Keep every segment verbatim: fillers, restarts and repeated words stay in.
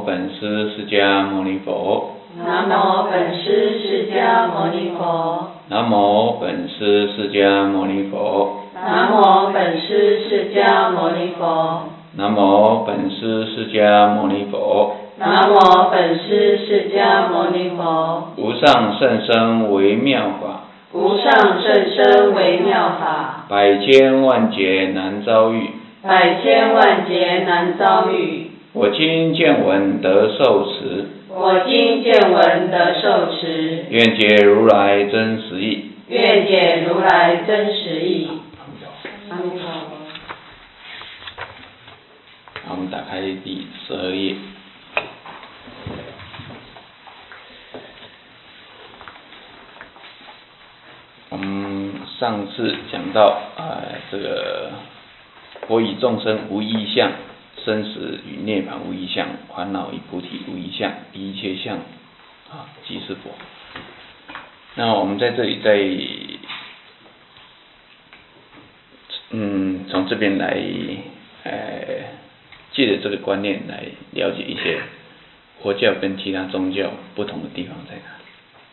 本师释迦牟尼佛。 南无本师释迦牟尼佛。 南无本师释迦牟尼佛。 南无本师释迦牟尼佛。 南无本师释迦牟尼佛。 南无本师释迦牟尼佛。 无上甚深微妙法。 无上甚深微妙法。 百千万劫难遭遇。 百千万劫难遭遇。 我今见闻得受持。 我今见闻得受持。 愿解如来真实义。 愿解如来真实义。阿弥陀佛。 好，我们打开第十二页。我们上次讲到，呃，这个佛以众生无异相，生死与涅槃无异相，烦恼与菩提无异相，一切相啊即是佛。那我们在这里再嗯从这边来呃借着这个观念来了解一些佛教跟其他宗教不同的地方在哪里。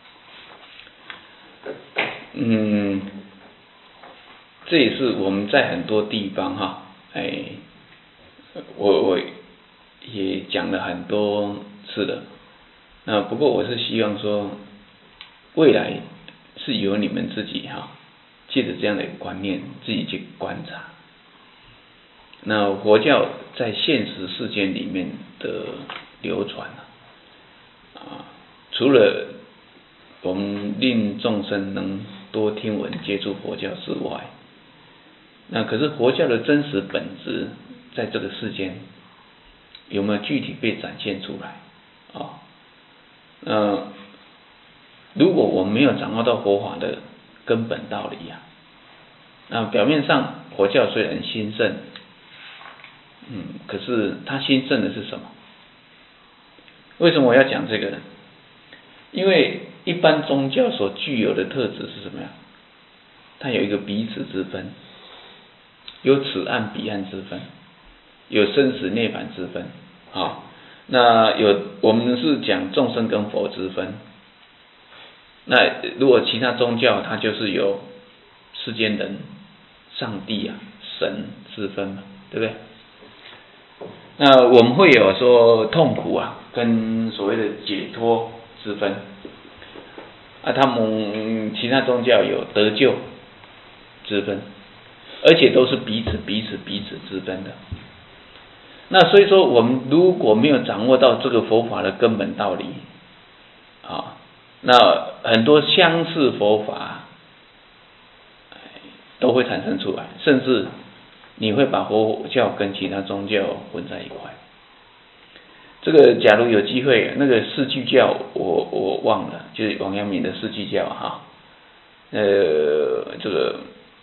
嗯，这也是我们在很多地方哈，哎，我我也讲了很多次了。那不过我是希望说，未来是由你们自己哈，借着这样的一个观念，自己去观察。那佛教在现实世间里面的流传啊，除了我们令众生能多听闻接触佛教之外，那可是佛教的真实本质在这个世间有没有具体被展现出来啊？呃，如果我们没有掌握到佛法的根本道理啊，那表面上佛教虽然兴盛，嗯，可是它兴盛的是什么？为什么我要讲这个呢？因为一般宗教所具有的特质是什么呀？它有一个彼此之分，有此岸彼岸之分，有生死涅槃之分。好，那有我们是讲众生跟佛之分。那如果其他宗教，它就是有世间人、上帝啊、神之分嘛，对不对？那我们会有说痛苦啊，跟所谓的解脱之分。啊，他们其他宗教有得救之分，而且都是彼此彼此彼此之分的。那所以说，我们如果没有掌握到这个佛法的根本道理，啊，那很多相似佛法都会产生出来，甚至你会把佛教跟其他宗教混在一块。这个假如有机会，那个四句教我我忘了，就是王阳明的四句教哈，呃，这个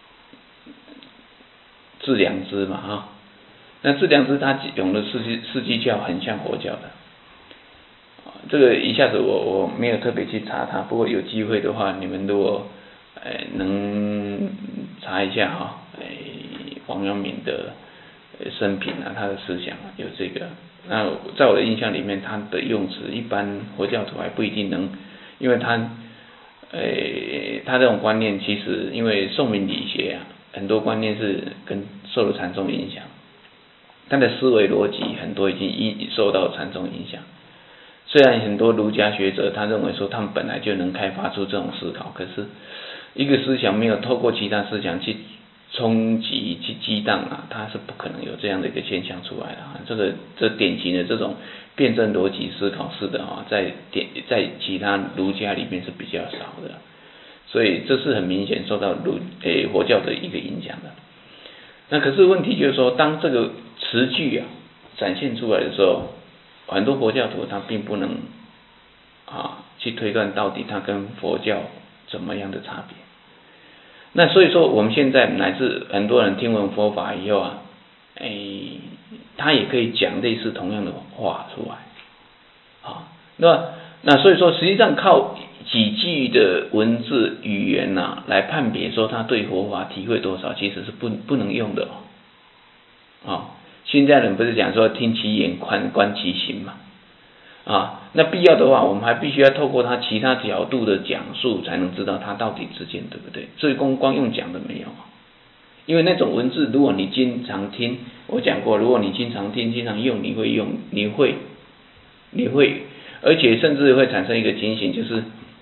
致良知嘛哈，那致良知他用的四句四句教很像佛教的，这个一下子我我没有特别去查它，不过有机会的话，你们如果呃能查一下哈，哎，王阳明的生平啊，他的思想啊有这个。那在我的印象里面，他的用词一般佛教徒还不一定能，因为他，呃，他这种观念其实因为宋明理学啊，很多观念是跟受了禅宗影响，他的思维逻辑很多已经因受到禅宗影响。虽然很多儒家学者他认为说他们本来就能开发出这种思考，可是一个思想没有透过其他思想去冲击去激荡啊，它是不可能有这样的一个现象出来的啊。这个这典型的这种辩证逻辑思考式的啊，在典在其他儒家里面是比较少的，所以这是很明显受到儒诶佛教的一个影响的。那可是问题就是说，当这个词句啊展现出来的时候，很多佛教徒他并不能啊去推断到底它跟佛教怎么样的差别。那所以说，我们现在乃至很多人听闻佛法以后啊，哎，他也可以讲类似同样的话出来，啊，那那所以说，实际上靠几句的文字语言呐、啊、来判别说他对佛法体会多少，其实是不不能用的哦。啊，现在人不是讲说听其言观观其行嘛？ 啊，那必要的话，我们还必须要透过他其他角度的讲述，才能知道他到底知见对不对。所以光光用讲的没有，因为那种文字，如果你经常听，我讲过，如果你经常听、经常用，你会用，你会，你会，而且甚至会产生一个情形，就是，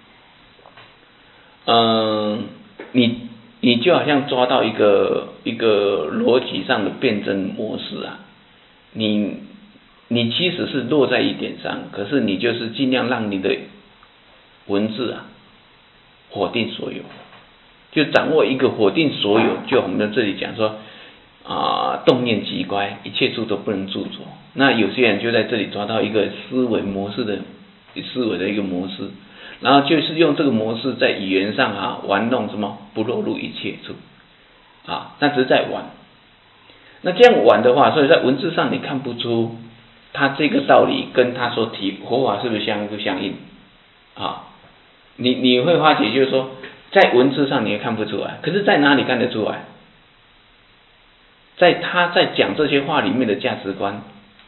嗯、呃，你你就好像抓到一个一个逻辑上的辩证模式啊，你。你其实是落在一点上，可是你就是尽量让你的文字啊否定所有，就掌握一个否定所有。就我们在这里讲说啊、呃，动念即乖，一切处都不能著着。那有些人就在这里抓到一个思维模式的思维的一个模式，然后就是用这个模式在语言上啊玩弄什么不落入一切处啊，那只是在玩。那这样玩的话，所以在文字上你看不出。他这个道理跟他所提佛法是不是相不相应啊？你你会发觉就是说，在文字上你也看不出来，可是在哪里看得出来？在他在讲这些话里面的价值观，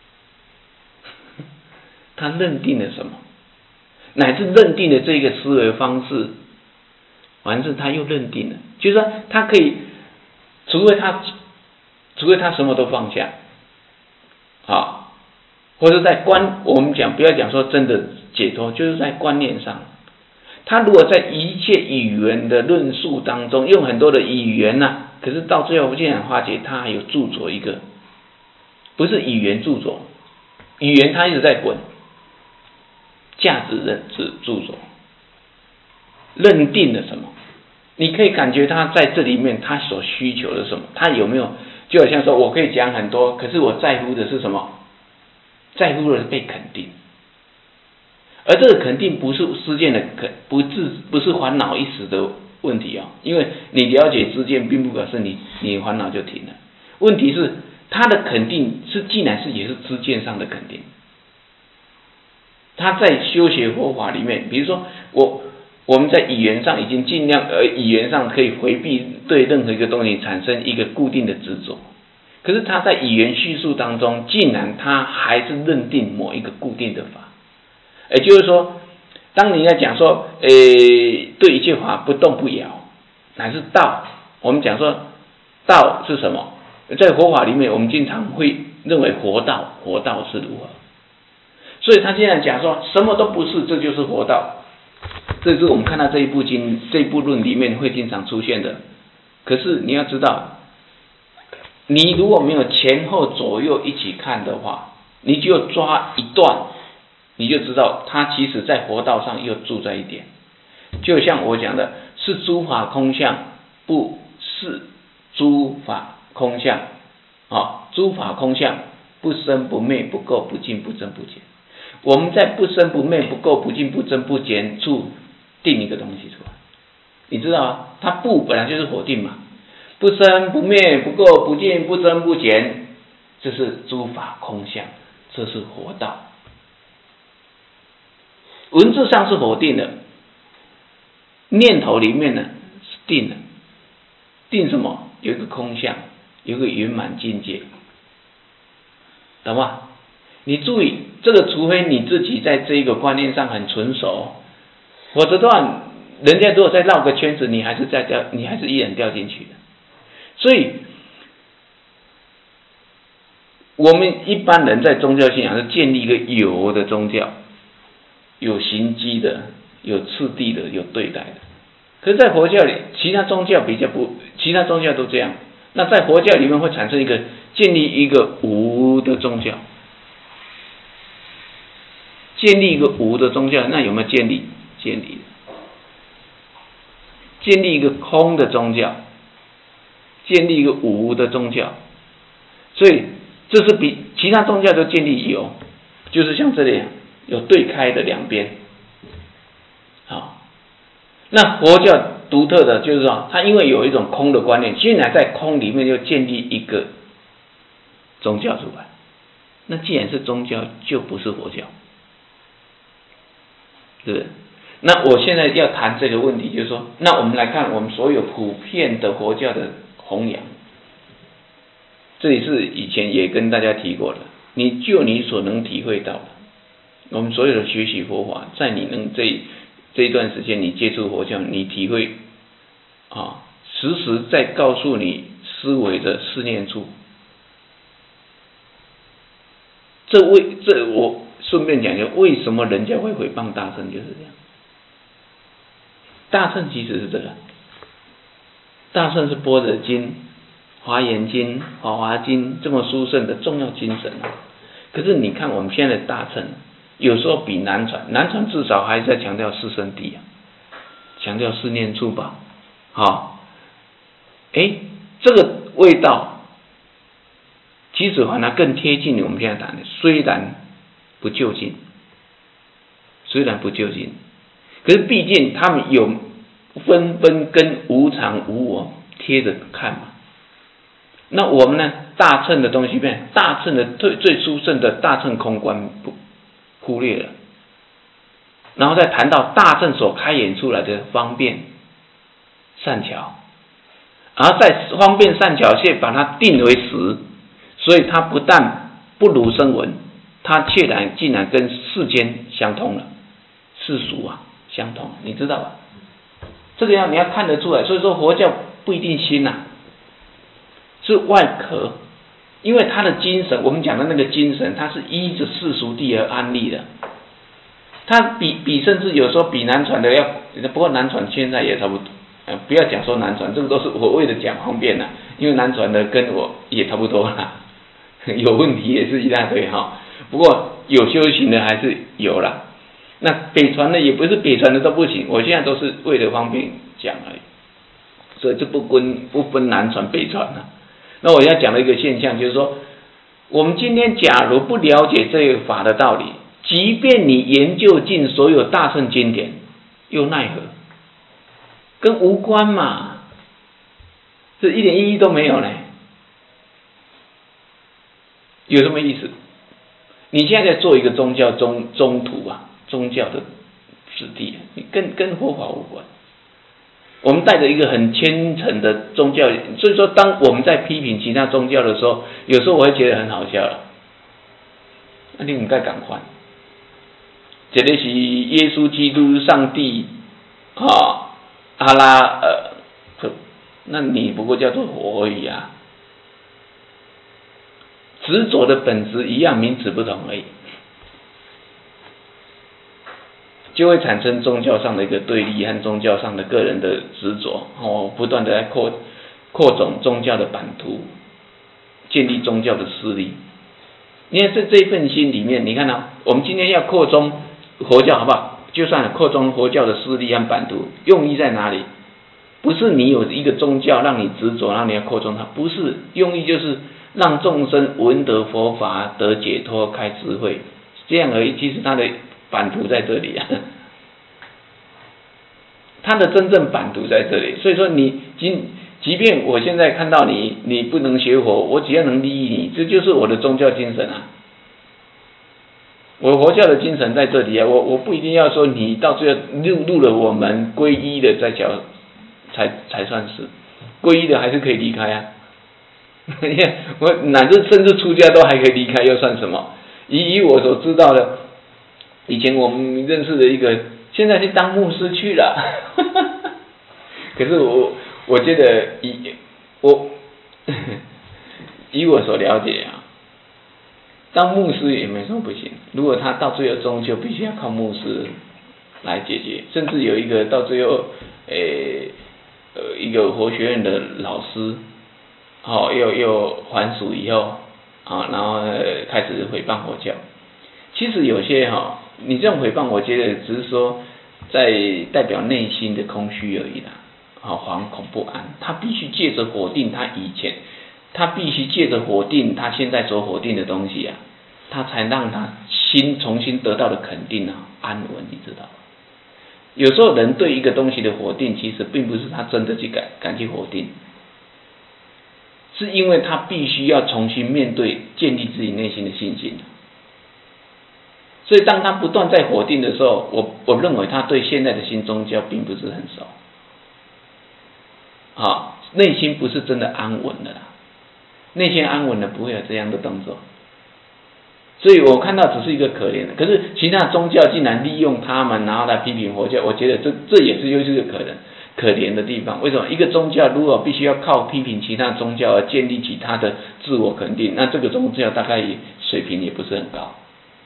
他认定了什么？乃至认定了这个思维方式，完事他又认定了，就是说他可以，除非他，除非他什么都放下，啊。或者在观，我们讲不要讲说真的解脱，就是在观念上，他如果在一切语言的论述当中用很多的语言呐、啊，可是到最后竟然发觉他还有著着一个，不是语言著着，语言他一直在滚，价值认知著着，认定了什么？你可以感觉他在这里面他所需求的什么？他有没有就好像说我可以讲很多，可是我在乎的是什么？在乎的是被肯定，而这个肯定不是知见的肯，不是不是烦恼一时的问题啊、哦，因为你了解知见，并不表示你你烦恼就停了。问题是他的肯定是，既然是也是知见上的肯定，他在修学佛法里面，比如说我我们在语言上已经尽量呃语言上可以回避对任何一个东西产生一个固定的执着。可是他在语言叙述当中，竟然他还是认定某一个固定的法，也就是说，当你在讲说，诶，对一切法不动不摇，乃是道。我们讲说，道是什么？在佛法里面，我们经常会认为佛道，佛道是如何？所以他现在讲说，什么都不是，这就是佛道。这是我们看到这一部经、这一部论里面会经常出现的。可是你要知道。你如果没有前后左右一起看的话，你就抓一段，你就知道它其实在佛道上又住在一点。就像我讲的，是诸法空相，不是诸法空相啊，诸法空相不生不灭，不垢不净，不增不减。我们在不生不灭、不垢不净、不增不减处定一个东西出来，你知道吗？它不本来就是否定嘛。不生不灭，不垢不净，不增不减，这是诸法空相，这是佛道。文字上是否定的，念头里面呢是定的。定什么？有一个空相，有一个圆满境界，懂吗？你注意这个，除非你自己在这一个观念上很纯熟，否则的话，人家如果再绕个圈子，你还是在掉，你还是依然掉进去的。所以，我们一般人在宗教信仰是建立一个有的宗教，有形机的，有次第的，有对待的。可是，在佛教里，其他宗教比较不，其他宗教都这样。那在佛教里面会产生一个建立一个无的宗教，建立一个无的宗教，那有没有建立？建立。建立一个空的宗教。建立一个无的宗教，所以这是比其他宗教都建立有，就是像这里有对开的两边。好，那佛教独特的就是说，它因为有一种空的观念，竟然在空里面又建立一个宗教出来。那既然是宗教，就不是佛教，对不对？那我现在要谈这个问题，就是说，那我们来看我们所有普遍的佛教的弘扬，这里是以前也跟大家提过的，你就你所能体会到的， 我们所有的学习佛法，在你能这这一段时间你接触佛教，你体会啊，时时在告诉你思维的四念处。这为这我顺便讲一下，为什么人家会诽谤大乘，就是这样。大乘其实是这个，大乘是般若经、华严经、华华经这么殊胜的重要精神啊。可是你看我们现在的大乘，有时候比南传，南传至少还是在强调四圣谛啊，强调四念处吧，好，哎，这个味道，其实反而更贴近我们现在谈的，虽然不就近，虽然不就近，可是毕竟他们有纷纷跟无常无我贴着看嘛。那我们呢？大乘的东西变，大乘的最最殊胜的大乘空观不忽略了，然后再谈到大乘所开演出来的方便善巧，然后在方便善巧界把它定为实，所以它不但不如声闻，它却然竟然跟世间相通了，世俗啊相通，你知道吧？这个要你要看得出来，所以说佛教不一定新啊，是外壳，因为它的精神，我们讲的那个精神，它是依着世俗谛而安立的，它比比甚至有时候比南传的要，不过南传现在也差不多，呃，不要讲说南传，这个都是我为了讲方便啦，因为南传的跟我也差不多啦，有问题也是一大堆哈，不过有修行的还是有啦。那北传的也不是北传的都不行，我现在都是为了方便讲而已，所以就不分不分南传北传了。那我要讲的一个现象就是说，我们今天假如不了解这个法的道理，即便你研究尽所有大乘经典，又奈何？跟无关嘛，这一点意义都没有呢。有什么意思？你现在在做一个宗教中中途啊，宗教的子弟，你跟跟佛法无关。我们带着一个很虔诚的宗教，所以说当我们在批评其他宗教的时候，有时候我会觉得很好笑了。那你不该赶快，这个是耶稣基督、上帝啊、阿拉呃，那你不过叫做佛而已啊。执着的本质一样，名词不同而已，就会产生宗教上的一个对立和宗教上的个人的执着，哦，不断的在扩扩种宗教的版图，建立宗教的势力。你看这这一份心里面，你看到、啊、我们今天要扩充佛教，好不好？就算扩充佛教的势力和版图，用意在哪里？不是你有一个宗教让你执着，让你要扩充它，不是，用意就是让众生闻得佛法，得解脱，开智慧，这样而已。其实它的版图在这里啊，它的真正版图在这里。所以说你即即便我现在看到你，你不能学佛，我只要能利益你，这就是我的宗教精神啊。我佛教的精神在这里啊，我我不一定要说你到最后入入了我们皈依的再讲，才才算是皈依的，还是可以离开啊。我乃至甚至出家都还可以离开，又算什么？以以我所知道的，以前我们认识的一个，现在去当牧师去了。可是我我觉得以我以我所了解啊，当牧师也没什么不行。如果他到最后终究必须要靠牧师来解决，甚至有一个到最后，诶呃一个佛学院的老师。哦，又又还俗以后啊，然后、呃、开始诽谤佛教。其实有些哈、哦，你这种诽谤，我觉得只是说在代表内心的空虚而已啦。啊，惶恐不安，他必须借着否定他以前，他必须借着否定他现在所否定的东西啊，他才让他心重新得到的肯定啊，安稳，你知道吗？有时候人对一个东西的否定，其实并不是他真的去敢敢去否定。是因为他必须要重新面对，建立自己内心的信心。所以当他不断在否定的时候，我我认为他对现在的新宗教并不是很熟，啊，内心不是真的安稳的啦。内心安稳的不会有这样的动作。 所以我看到只是一个可怜的，可是其他宗教竟然利用他们，然后来批评佛教，我觉得这这也是又是一个可能可怜的地方。为什么一个宗教如果必须要靠批评其他宗教而建立起他的自我肯定，那这个宗教大概也水平也不是很高。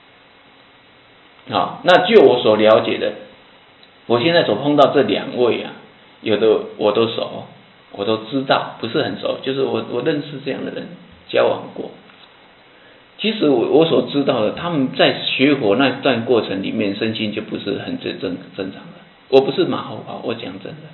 好，那就我所了解的，我现在所碰到这两位啊，有的我都熟，我都知道，不是很熟，就是我我认识这样的人，交往过。其实我我所知道的，他们在学佛那段过程里面，身心就不是很正正正常的。我不是马后炮，我讲真的。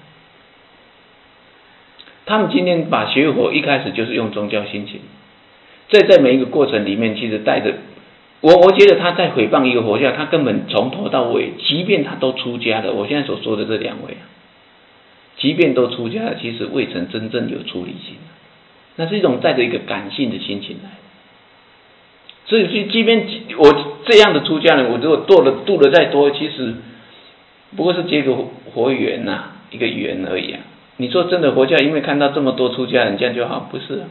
他们今天把学佛一开始就是用宗教心情，在在每一个过程里面，其实带着我我觉得他在诽谤一个佛教，他根本从头到尾，即便他都出家了，我现在所说的这两位啊，即便都出家了，其实未曾真正有出离心，那是一种带着一个感性的心情来。所以，即便我这样的出家人，我如果度了度了再多，其实不过是结个佛缘呐、啊，一个缘而已啊。你说真的，佛教因为看到这么多出家人，这样就好？不是啊。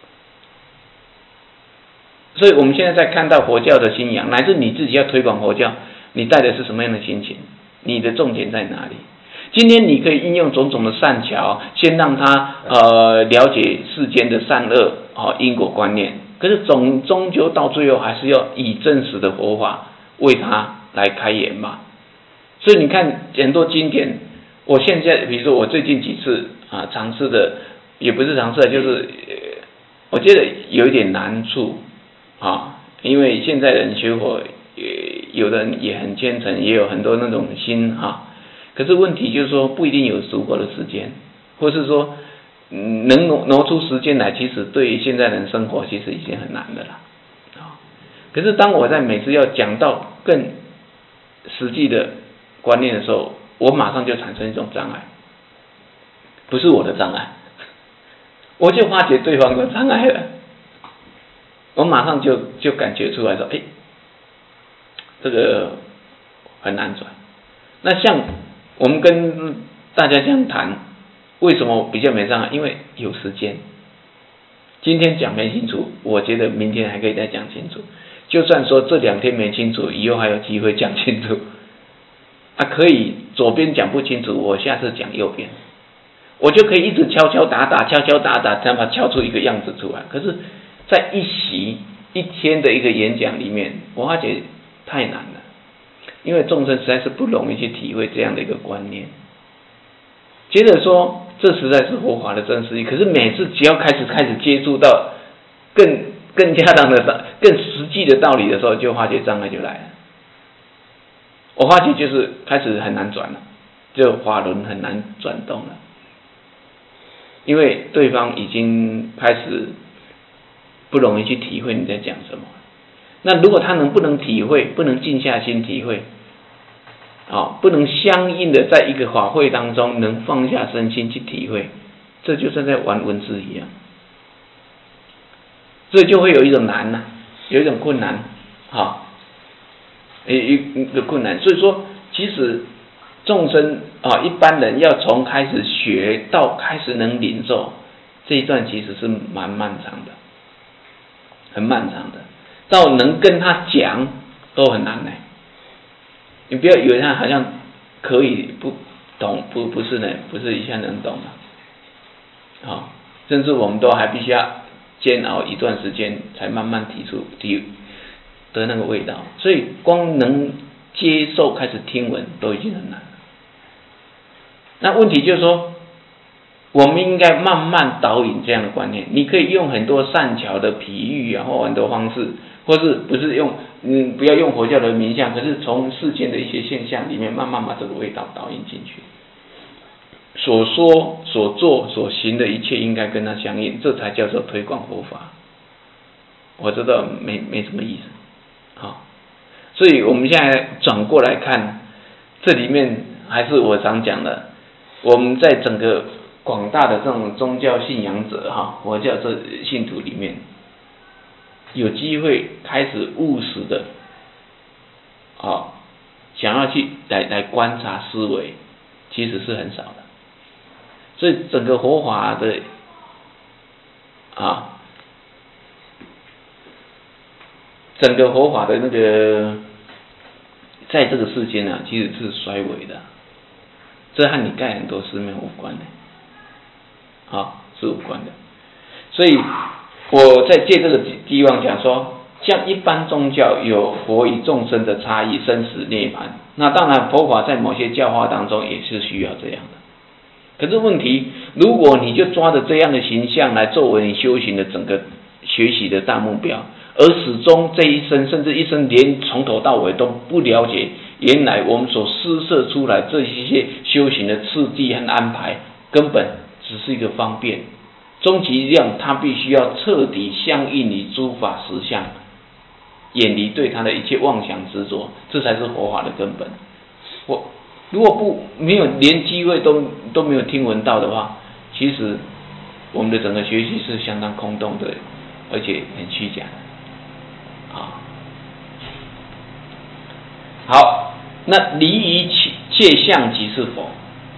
所以我们现在在看到佛教的信仰，乃至你自己要推广佛教，你带的是什么样的心情？你的重点在哪里？今天你可以运用种种的善巧，先让他呃了解世间的善恶哦因果观念。可是总终究到最后还是要以真实的佛法为他来开言嘛。所以你看很多经典，我现在比如说我最近几次啊尝试的，也不是尝试，就是我觉得有一点难处啊，因为现在人学佛，有的人也很虔诚，也有很多那种心啊。可是问题就是说不一定有足够的时间，或是说。能挪挪出时间来，其实对于现在人生活其实已经很难的了啊。可是当我在每次要讲到更实际的观念的时候，我马上就产生一种障碍，不是我的障碍，我就发觉对方的障碍了，我马上就就感觉出来说，哎，这个很难转。那像我们跟大家这样谈。为什么比较没障碍？因为有时间。今天讲没清楚，我觉得明天还可以再讲清楚。就算说这两天没清楚，以后还有机会讲清楚。啊，可以左边讲不清楚，我下次讲右边，我就可以一直敲敲打打，敲敲打打，才把它敲出一个样子出来。可是，在一席一天的一个演讲里面，我发觉太难了，因为众生实在是不容易去体会这样的一个观念。接着说。这实在是佛法的真实意，可是每次只要开始开始接触到更更加当的更实际的道理的时候，就发觉障碍就来了。我发觉就是开始很难转了，就法轮很难转动了，因为对方已经开始不容易去体会你在讲什么。那如果他能不能体会，不能静下心体会。哦，不能相应的在一个法会当中能放下身心去体会，这就像在玩文字一样，所以就会有一种难呐、啊，有一种困难，哈、哦，一一个困难。所以说，其实众生啊、哦，一般人要从开始学到开始能领受，这一段其实是蛮漫长的，很漫长的，到能跟他讲都很难呢。你不要以为他好像可以不懂，不不是呢，不是一下能懂的，啊、哦，甚至我们都还必须要煎熬一段时间，才慢慢提出提得那个味道。所以光能接受开始听闻都已经很难了。那问题就是说，我们应该慢慢导引这样的观念。你可以用很多善巧的比喻啊，或很多方式，或是不是用嗯不要用佛教的名相，可是从世间的一些现象里面慢慢把这个味道导引进去。所说、所做、所行的一切应该跟它相应，这才叫做推广佛法。我知道没没什么意思，好、哦，所以我们现在转过来看，这里面还是我常讲的，我们在整个广大的这种宗教信仰者哈，佛教这信徒里面，有机会开始务实的，啊、哦，想要去来来观察思维，其实是很少的。所以整个佛法的啊， 整个佛法的那个，在这个世间啊，其实是衰微的，这和你盖很多寺庙无关的，啊，是无关的。所以我在借这个地方讲说，像一般宗教有佛与众生的差异，生死涅槃。那当然，佛法在某些教化当中也是需要这样的。可是问题，如果你就抓着这样的形象来作为你修行的整个学习的大目标，而始终这一生甚至一生连从头到尾都不了解，原来我们所施设出来这一些修行的次第和安排，根本只是一个方便。终极量，它必须要彻底相应于诸法实相，远离对它的一切妄想执着，这才是佛法的根本。我如果不没有连机会都都没有听闻到的话，其实我们的整个学习是相当空洞的，而且很虚假的。啊，好，那离于切相即是佛。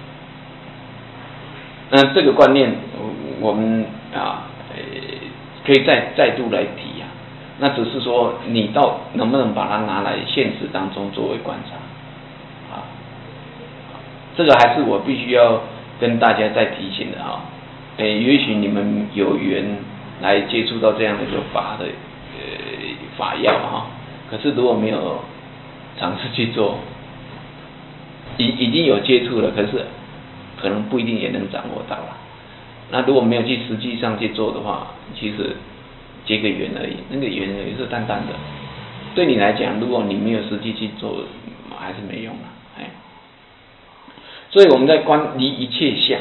那这个观念，我们啊，呃，可以再再度来提啊。那只是说，你到能不能把它拿来现实当中作为观察啊？这个还是我必须要跟大家再提醒的哈。呃，也许你们有缘来接触到这样的一个法的呃法要哈，可是如果没有尝试去做，已已经有接触了，可是可能不一定也能掌握到了。那如果没有去实际上去做的话，其实结个缘而已，那个缘也是淡淡的。对你来讲，如果你没有实际去做，还是没用了。哎，所以我们在观离一切相，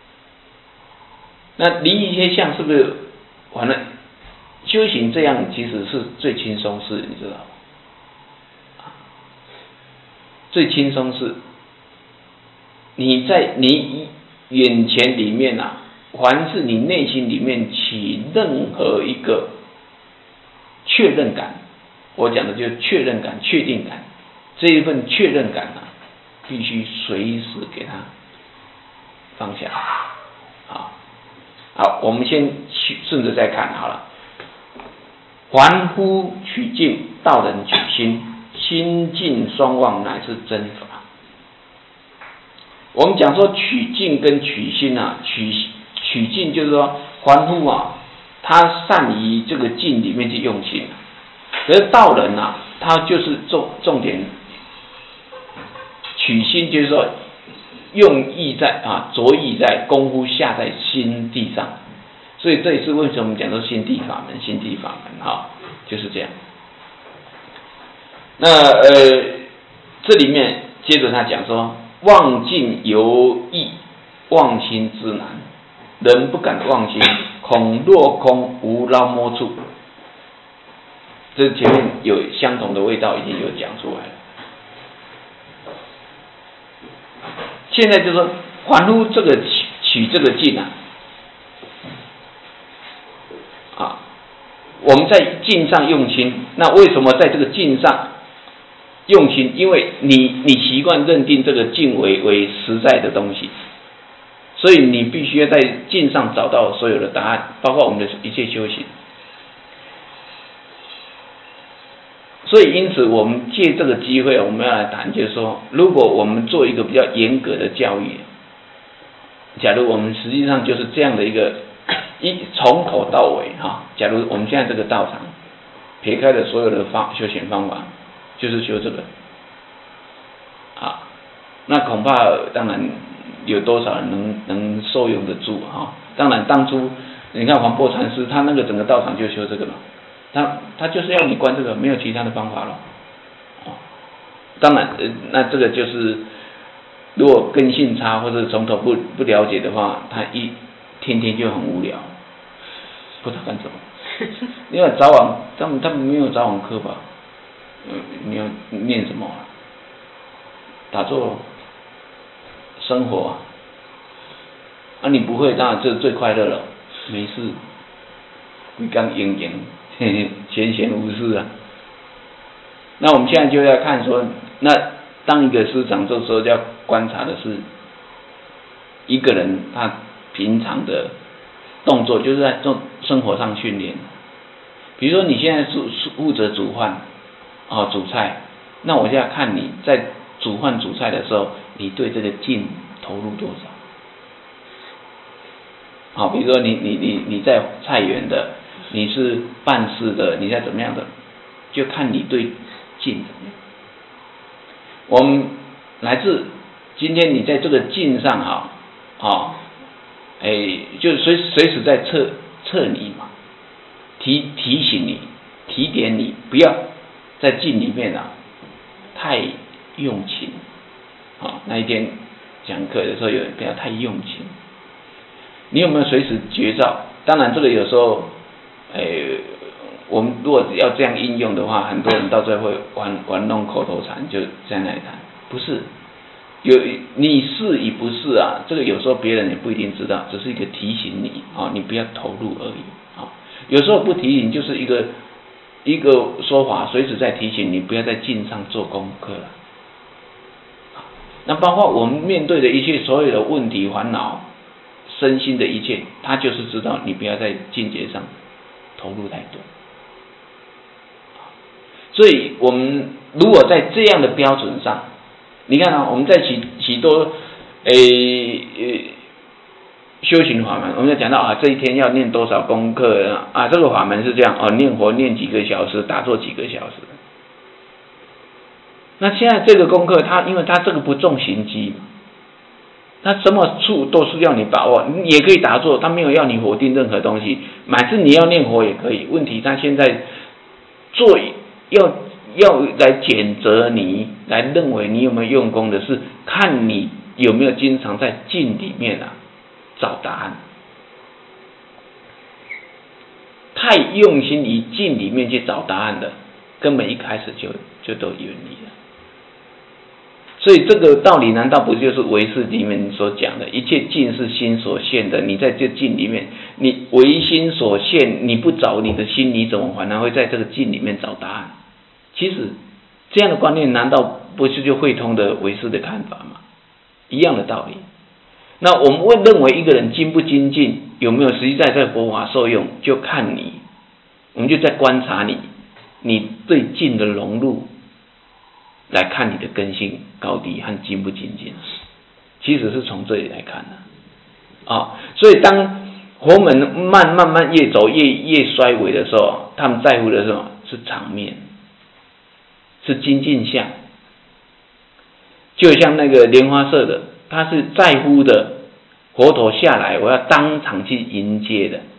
那离一切相是不是完了？修行这样其实是最轻松事，你知道吗？最轻松是，你在你眼前里面啊，凡是你内心里面起任何一个确认感，我讲的就是确认感、确定感，这一份确认感啊，必须随时给它放下。好，好，我们先顺着再看好了。凡夫取境，道人取心，心境双旺乃是真法。我们讲说取境跟取心啊，取取境就是说凡夫啊，他善于这个境里面去用心，可是道人啊，他就是重重点取心，就是说用意在啊，着意在功夫下在心地上，所以这也是为什么我们讲说心地法门，心地法门哈、啊，就是这样。那呃，这里面接着他讲说。妄境犹易，妄心之难。人不敢妄心，恐落空，无捞摸处。这前面有相同的味道，已经有讲出来了。现在就说，凡夫这个取取这个境啊，啊，我们在境上用心，那为什么在这个境上？用心，因为你你习惯认定这个境为为实在的东西，所以你必须要在境上找到所有的答案，包括我们的一切修行。所以因此我们借这个机会，我们要来谈，就是说，如果我们做一个比较严格的教育，假如我们实际上就是这样的一个一从头到尾哈，假如我们现在这个道场撇开了所有的方修行方法。就是修这个，啊，那恐怕当然有多少人能能受用得住哈、啊？当然当初你看黄檗禅师，他那个整个道场就修这个嘛，他他就是要你观这个，没有其他的方法了。啊，当然，呃，那这个就是如果根性差或者从头不不了解的话，他一天天就很无聊，不知道干什么。因为早晚他们他们没有早晚课吧？呃，你要念什么？打坐、生活啊，你不会，当然这最快乐了，没事，规刚营营，闲闲无事啊。那我们现在就要看说，那当一个师长，这时候就要观察的是一个人他平常的动作，就是在做生活上训练。 比如说你现在负负责煮饭，哦，煮菜，那我现在看你在煮饭煮菜的时候，你对这个劲投入多少？好，比如说你你你你在菜园的，你是办事的，你在怎么样的，就看你对劲怎么样。我们来自今天你在这个劲上哈，哦，哎，就随随时在测测你嘛，提提醒你，提点你，不要在劲里面啊太用情。好，那一天讲课的时候有人不要太用情。你有没有随时觉照？当然，这个有时候，诶，我们如果要这样应用的话，很多人到最后会玩玩弄口头禅，就在那里谈。不是，有你是与不是啊？这个有时候别人也不一定知道，只是一个提醒你啊，你不要投入而已啊。有时候不提醒，就是一个一个说法，随时在提醒你，不要在劲上做功课了。那包括我们面对的一切所有的问题、烦恼。身心的一切，他就是知道你不要在境界上投入太多。所以，我们如果在这样的标准上，你看啊，我们在许许多诶诶修行法门，我们在讲到啊，这一天要念多少功课啊，这个法门是这样哦，念佛念几个小时，打坐几个小时。那现在这个功课，它因为它这个不重形机嘛。他什么处都是要你把握，你也可以打坐，他没有要你否定任何东西，乃至你要念佛也可以。问题他现在做要要来谴责你，来认为你有没有用功的是看你有没有经常在静里面啊找答案。太用心于静里面去找答案的，根本一开始就就都远离了。所以这个道理难道不就是唯识里面所讲的，一切境是心所现的？你在这境里面，你唯心所现，你不找你的心，你怎么还然会在这个境里面找答案？其实这样的观念难道不是就汇通的唯识的看法吗？一样的道理。那我们会认为一个人精不精进，有没有实际在这佛法受用，就看你，我们就在观察你，你对境的融入。来看你的根性高低和精不精进，其实是从这里来看的，啊，所以当佛门慢慢慢越走越越衰微的时候，他们在乎的是什么？是场面，是精进相。就像那个莲花社的，他是在乎的佛陀下来，我要当场去迎接的，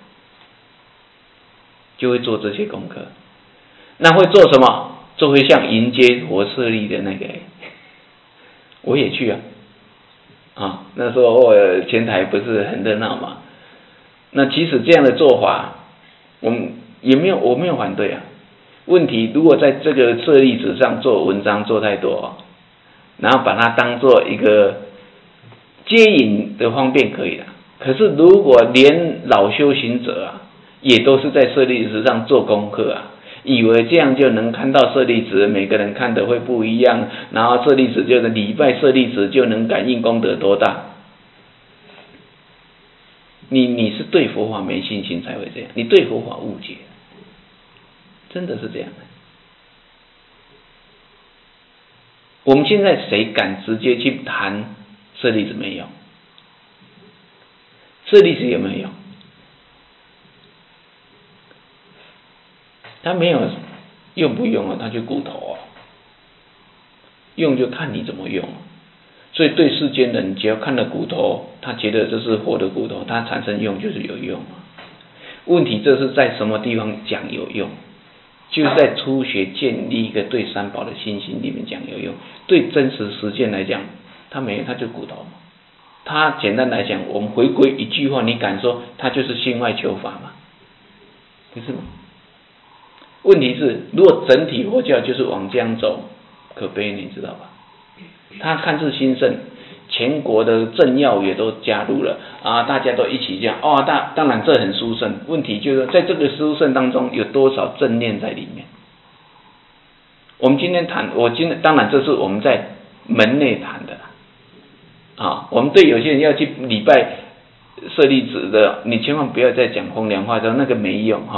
就会做这些功课。那会做什么？就会像迎接佛舍利的那个，我也去啊，啊，那时候我前台不是很热闹嘛，那其实这样的做法，我们也没有，我没有反对啊。问题如果在这个舍利子上做文章做太多，然后把它当做一个接引的方便可以了。可是如果连老修行者啊，也都是在舍利子上做功课啊。以为这样就能看到舍利子，每个人看的会不一样，然后舍利子就能礼拜舍利子就能感应功德多大？你你是对佛法没信心才会这样，你对佛法误解，真的是这样的。我们现在谁敢直接去谈舍利子没有？舍利子有没有用？他没有用不用啊，他就骨头啊，用就看你怎么用。所以对世间人，只要看了骨头，他觉得这是活的骨头，他产生用就是有用啊。问题这是在什么地方讲有用？就是在初学建立一个对三宝的信心里面讲有用，对真实实践来讲，他没有，他就骨头嘛。他简单来讲，我们回归一句话，你敢说他就是心外求法吗？不是吗？问题是，如果整体佛教就是往这样走，可悲，你知道吧？他看似兴盛，全国的政要也都加入了啊，大家都一起这样哦，当当然这很殊胜。问题就是在这个殊胜当中有多少正念在里面？我们今天谈，我今天当然这是我们在门内谈的啊。我们对有些人要去礼拜舍利子的，你千万不要再讲风凉话，说那个没用哈。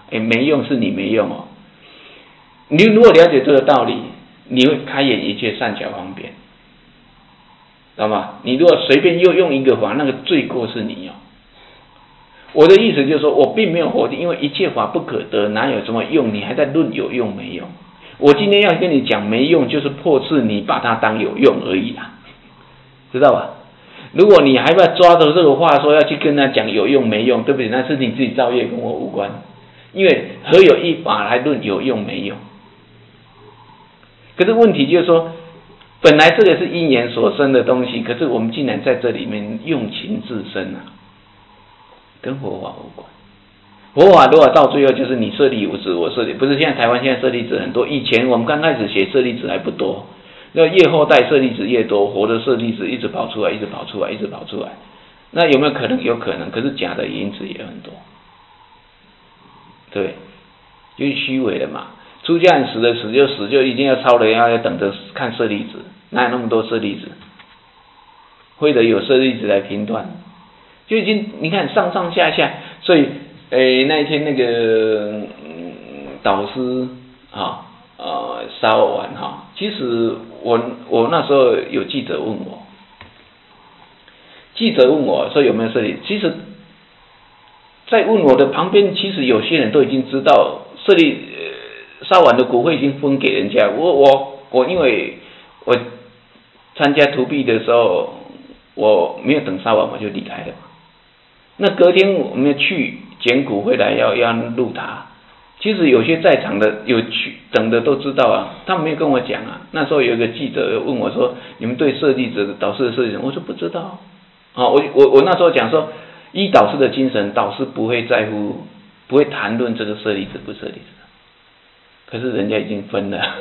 哎，没用是你没用哦。你如果了解这个道理，你会开眼一切善巧方便，知道吗？你如果随便又用一个法，那个罪过是你哦。我的意思就是说，我并没有否定，因为一切法不可得，哪有什么用？你还在论有用没用？我今天要跟你讲没用，就是破斥你把它当有用而已啦，知道吧？如果你还要抓着这个话说要去跟他讲有用没用，对不起，那是你自己造业，跟我无关。因为何有一法来论有用没用？可是问题就是说，本来这个是因缘所生的东西，可是我们竟然在这里面用情自身啊，跟佛法无关。佛法如果到最后就是你舍利无子，我舍利，不是现在台湾现在舍利子很多，以前我们刚开始写舍利子还不多，那越后代舍利子越多，活的舍利子一直跑出来，一直跑出来，一直跑出来。那有没有可能？有可能，可是假的因子也很多，对，就是虚伪的嘛。出家人死的死就死，就一定要超人，要等着看舍利子，哪有那么多舍利子？会的有舍利子来评断，就已经你看上上下下，所以诶那一天那个、嗯、导师啊呃烧完哈，其实我我那时候有记者问我，记者问我说有没有舍利，其实，在问我的旁边，其实有些人都已经知道舍利。烧完的骨灰已经分给人家，我我我因为我参加土壁的时候，我没有等烧完我就离开了。那隔天我们去捡骨回来要要入塔，其实有些在场的有去等的都知道啊，他没有跟我讲啊。那时候有一个记者问我说：“你们对舍利子的导师的舍利子？”我说不知道。啊，我我我那时候讲说，依导师的精神，导师不会在乎，不会谈论这个舍利子不舍利子。可是人家已经分了，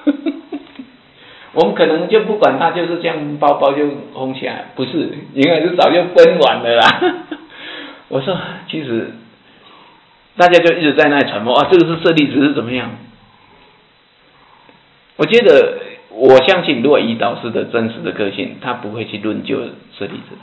我们可能就不管他，就是这样包包就轰起来，不是，应该是早就分完了啦。我说，其实大家就一直在那里传播啊，这个是舍利子是怎么样？我觉得，我相信，如果以导师的真实的个性，他不会去论究舍利子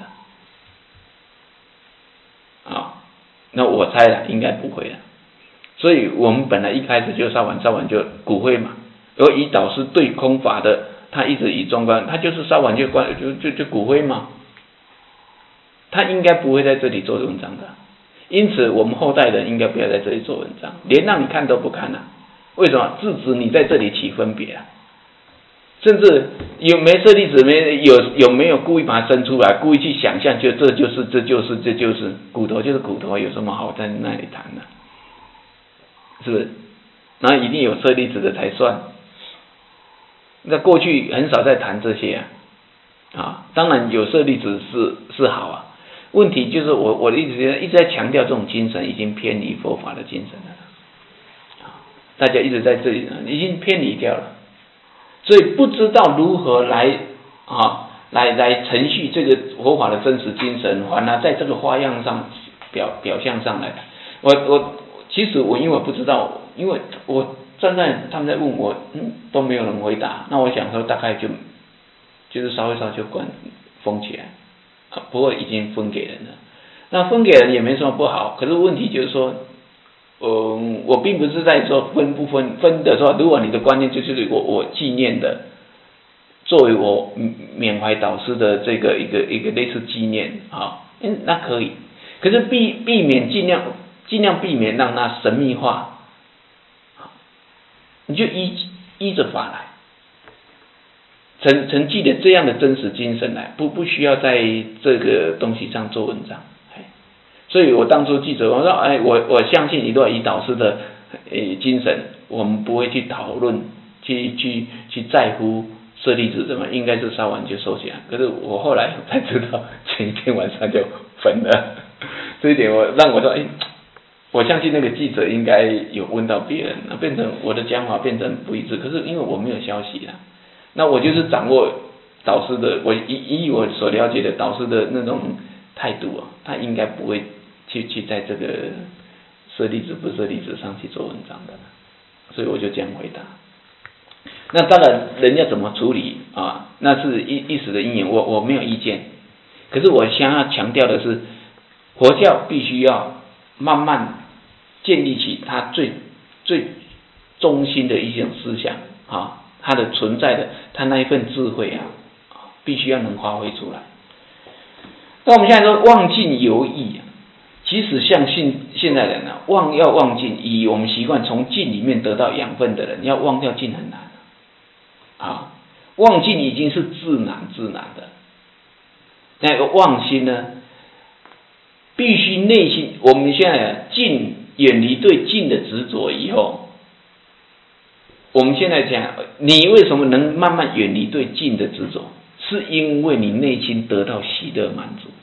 的。啊，那我猜了，应该不会了。所以我们本来一开始就烧完，烧完就骨灰嘛。而以导师对空法的，他一直以中观，他就是烧完就关，就就就骨灰嘛。他应该不会在这里做文章的，因此我们后代人应该不要在这里做文章，连让你看都不看啊。为什么？制止你在这里起分别啊。甚至有没舍利子没有有没有故意把它生出来，故意去想象，就这就是这就是这就是骨头就是骨头，有什么好在那里谈的？是不是？然后一定有舍利子的才算。那过去很少在谈这些啊，啊，当然有舍利子是是好啊。问题就是我我的意思一直在强调这种精神已经偏离佛法的精神了，啊，大家一直在这里已经偏离掉了，所以不知道如何来啊来来程序这个佛法的真实精神，反而在这个花样上表表象上来，我我。其实我因为我不知道，因为我站在他们在问我，嗯，都没有人回答。那我想说大概就就是烧一烧就关封起来，啊，不过已经分给人了。那分给人也没什么不好，可是问题就是说，嗯，我并不是在说分不分分的说，如果你的观念就是我我纪念的，作为我缅怀导师的这个一个一个类似纪念啊，嗯，那可以，可是避避免尽量。尽量避免让它神秘化，你就依依着法来，承承继的这样的真实精神来，不不需要在这个东西上做文章。所以我当初记者我说，哎，我我相信你如果以导师的诶精神，我们不会去讨论，去去去在乎舍利子怎么，应该是烧完就收起来。可是我后来才知道，前一天晚上就分了，这一点我让我说，哎。我相信那个记者应该有问到别人，那变成我的讲法变成不一致。可是因为我没有消息啦，那我就是掌握导师的，我以以我所了解的导师的那种态度啊，他应该不会去去在这个舍利子不舍利子上去做文章的，所以我就这样回答。那当然人家怎么处理啊，那是一一时的因缘，我我没有意见。可是我想要强调的是，佛教必须要慢慢建立起他最最中心的一种思想啊，他的存在的他那一份智慧啊，必须要能发挥出来。那我们现在说忘尽犹易啊，其实像现现代人啊，忘要忘尽，以我们习惯从尽里面得到养分的人，要忘掉尽很难啊，忘尽已经是至难至难的。那个忘心呢，必须内心，我们现在尽远离对尽的执着以后，我们现在讲，你为什么能慢慢远离对尽的执着？是因为你内心得到喜乐满足。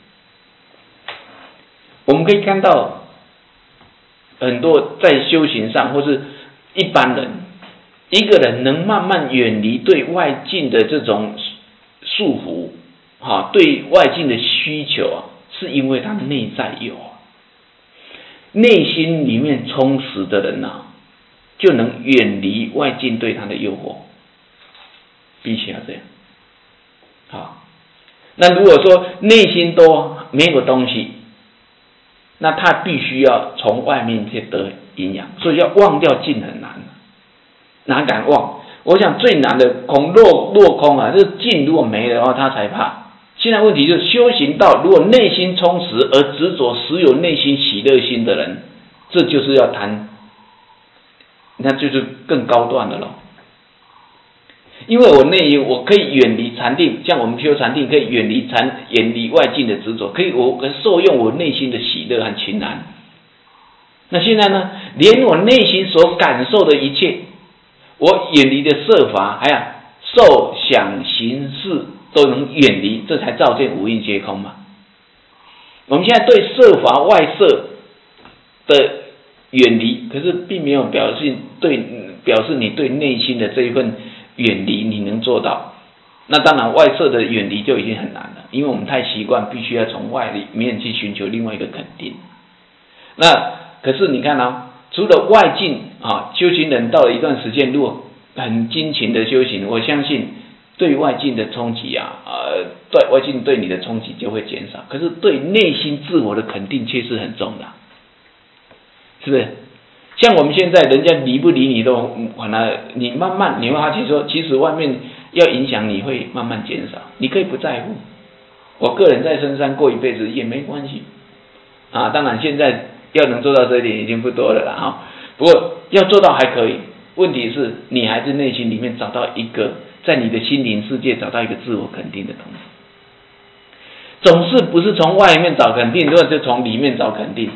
我们可以看到很多在修行上或是一般人，一个人能慢慢远离对外境的这种束缚，啊，对外境的需求啊，是因为他内在有啊，内心里面充实的人啊，就能远离外境对他的诱惑，必须要这样。好，那如果说内心都没有东西，那他必须要从外面去得营养，所以要忘掉尽很难，哪敢忘？我想最难的空落落空啊，这尽如果没了的话，他才怕。现在问题就是修行到如果内心充实而执着实有内心喜乐心的人，这就是要谈，那就是更高段的了。因为我内我可以远离禅定，像我们修禅定可以远离禅远离外境的执着，可以我受用我内心的喜乐和情安。那现在呢，连我内心所感受的一切，我远离的色法，还有受想行识都能远离，这才照见五蕴皆空嘛。我们现在对色法外色的远离，可是并没有表示对表示你对内心的这一份远离你能做到。那当然外色的远离就已经很难了，因为我们太习惯必须要从外里面去寻求另外一个肯定。那可是你看啊，除了外境啊，修行人到了一段时间，如果很精勤的修行，我相信对外境的冲击啊，呃，对外境对你的冲击就会减少。可是对内心自我的肯定却是很重的，是不是？像我们现在人家理不理你都，反而你慢慢你会发现说，其实外面要影响你会慢慢减少，你可以不在乎。我个人在深山过一辈子也没关系啊，当然现在要能做到这一点已经不多了啦啊，不过要做到还可以。问题是你还是内心里面找到一个，在你的心灵世界找到一个自我肯定的东西，总是不是从外面找肯定，或者就从里面找肯定。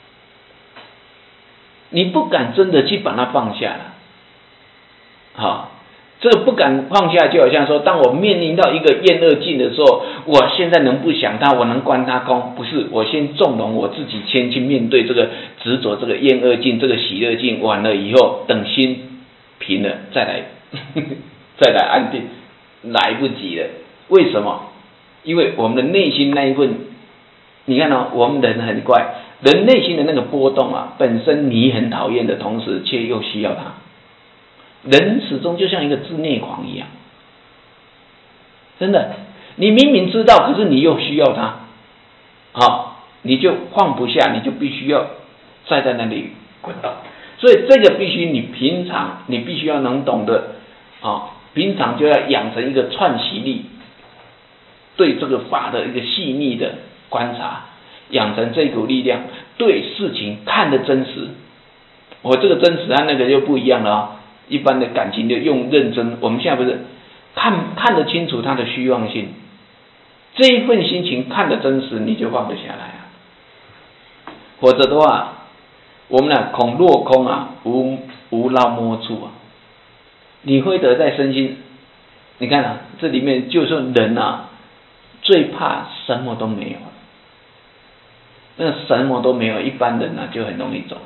你不敢真的去把它放下了，好，这个不敢放下，就好像说，当我面临到一个厌恶境的时候，我现在能不想它，我能观它空，不是，我先纵容我自己，先去面对这个执着，这个厌恶境，这个喜乐境，完了以后，等心平了再来，呵呵再来安定，来不及了。为什么？因为我们的内心那一份，你看哦，我们人很怪。人内心的那个波动啊，本身你很讨厌的同时，却又需要它。人始终就像一个自内狂一样，真的，你明明知道，可是你又需要它，好，你就放不下，你就必须要再在那里滚动。所以这个必须你平常，你必须要能懂得，啊，平常就要养成一个串习力，对这个法的一个细腻的观察。养成这股力量，对事情看得真实。我这个真实和那个就不一样了啊、哦！一般的感情就用认真，我们现在不是看看得清楚它的虚妄性，这一份心情看得真实，你就放得下来啊。否则的话，我们呢恐落空啊，无无捞摸处啊。你会得在身心，你看啊，这里面就说人啊，最怕什么都没有。那什么都没有，一般人呢、啊、就很容易走了，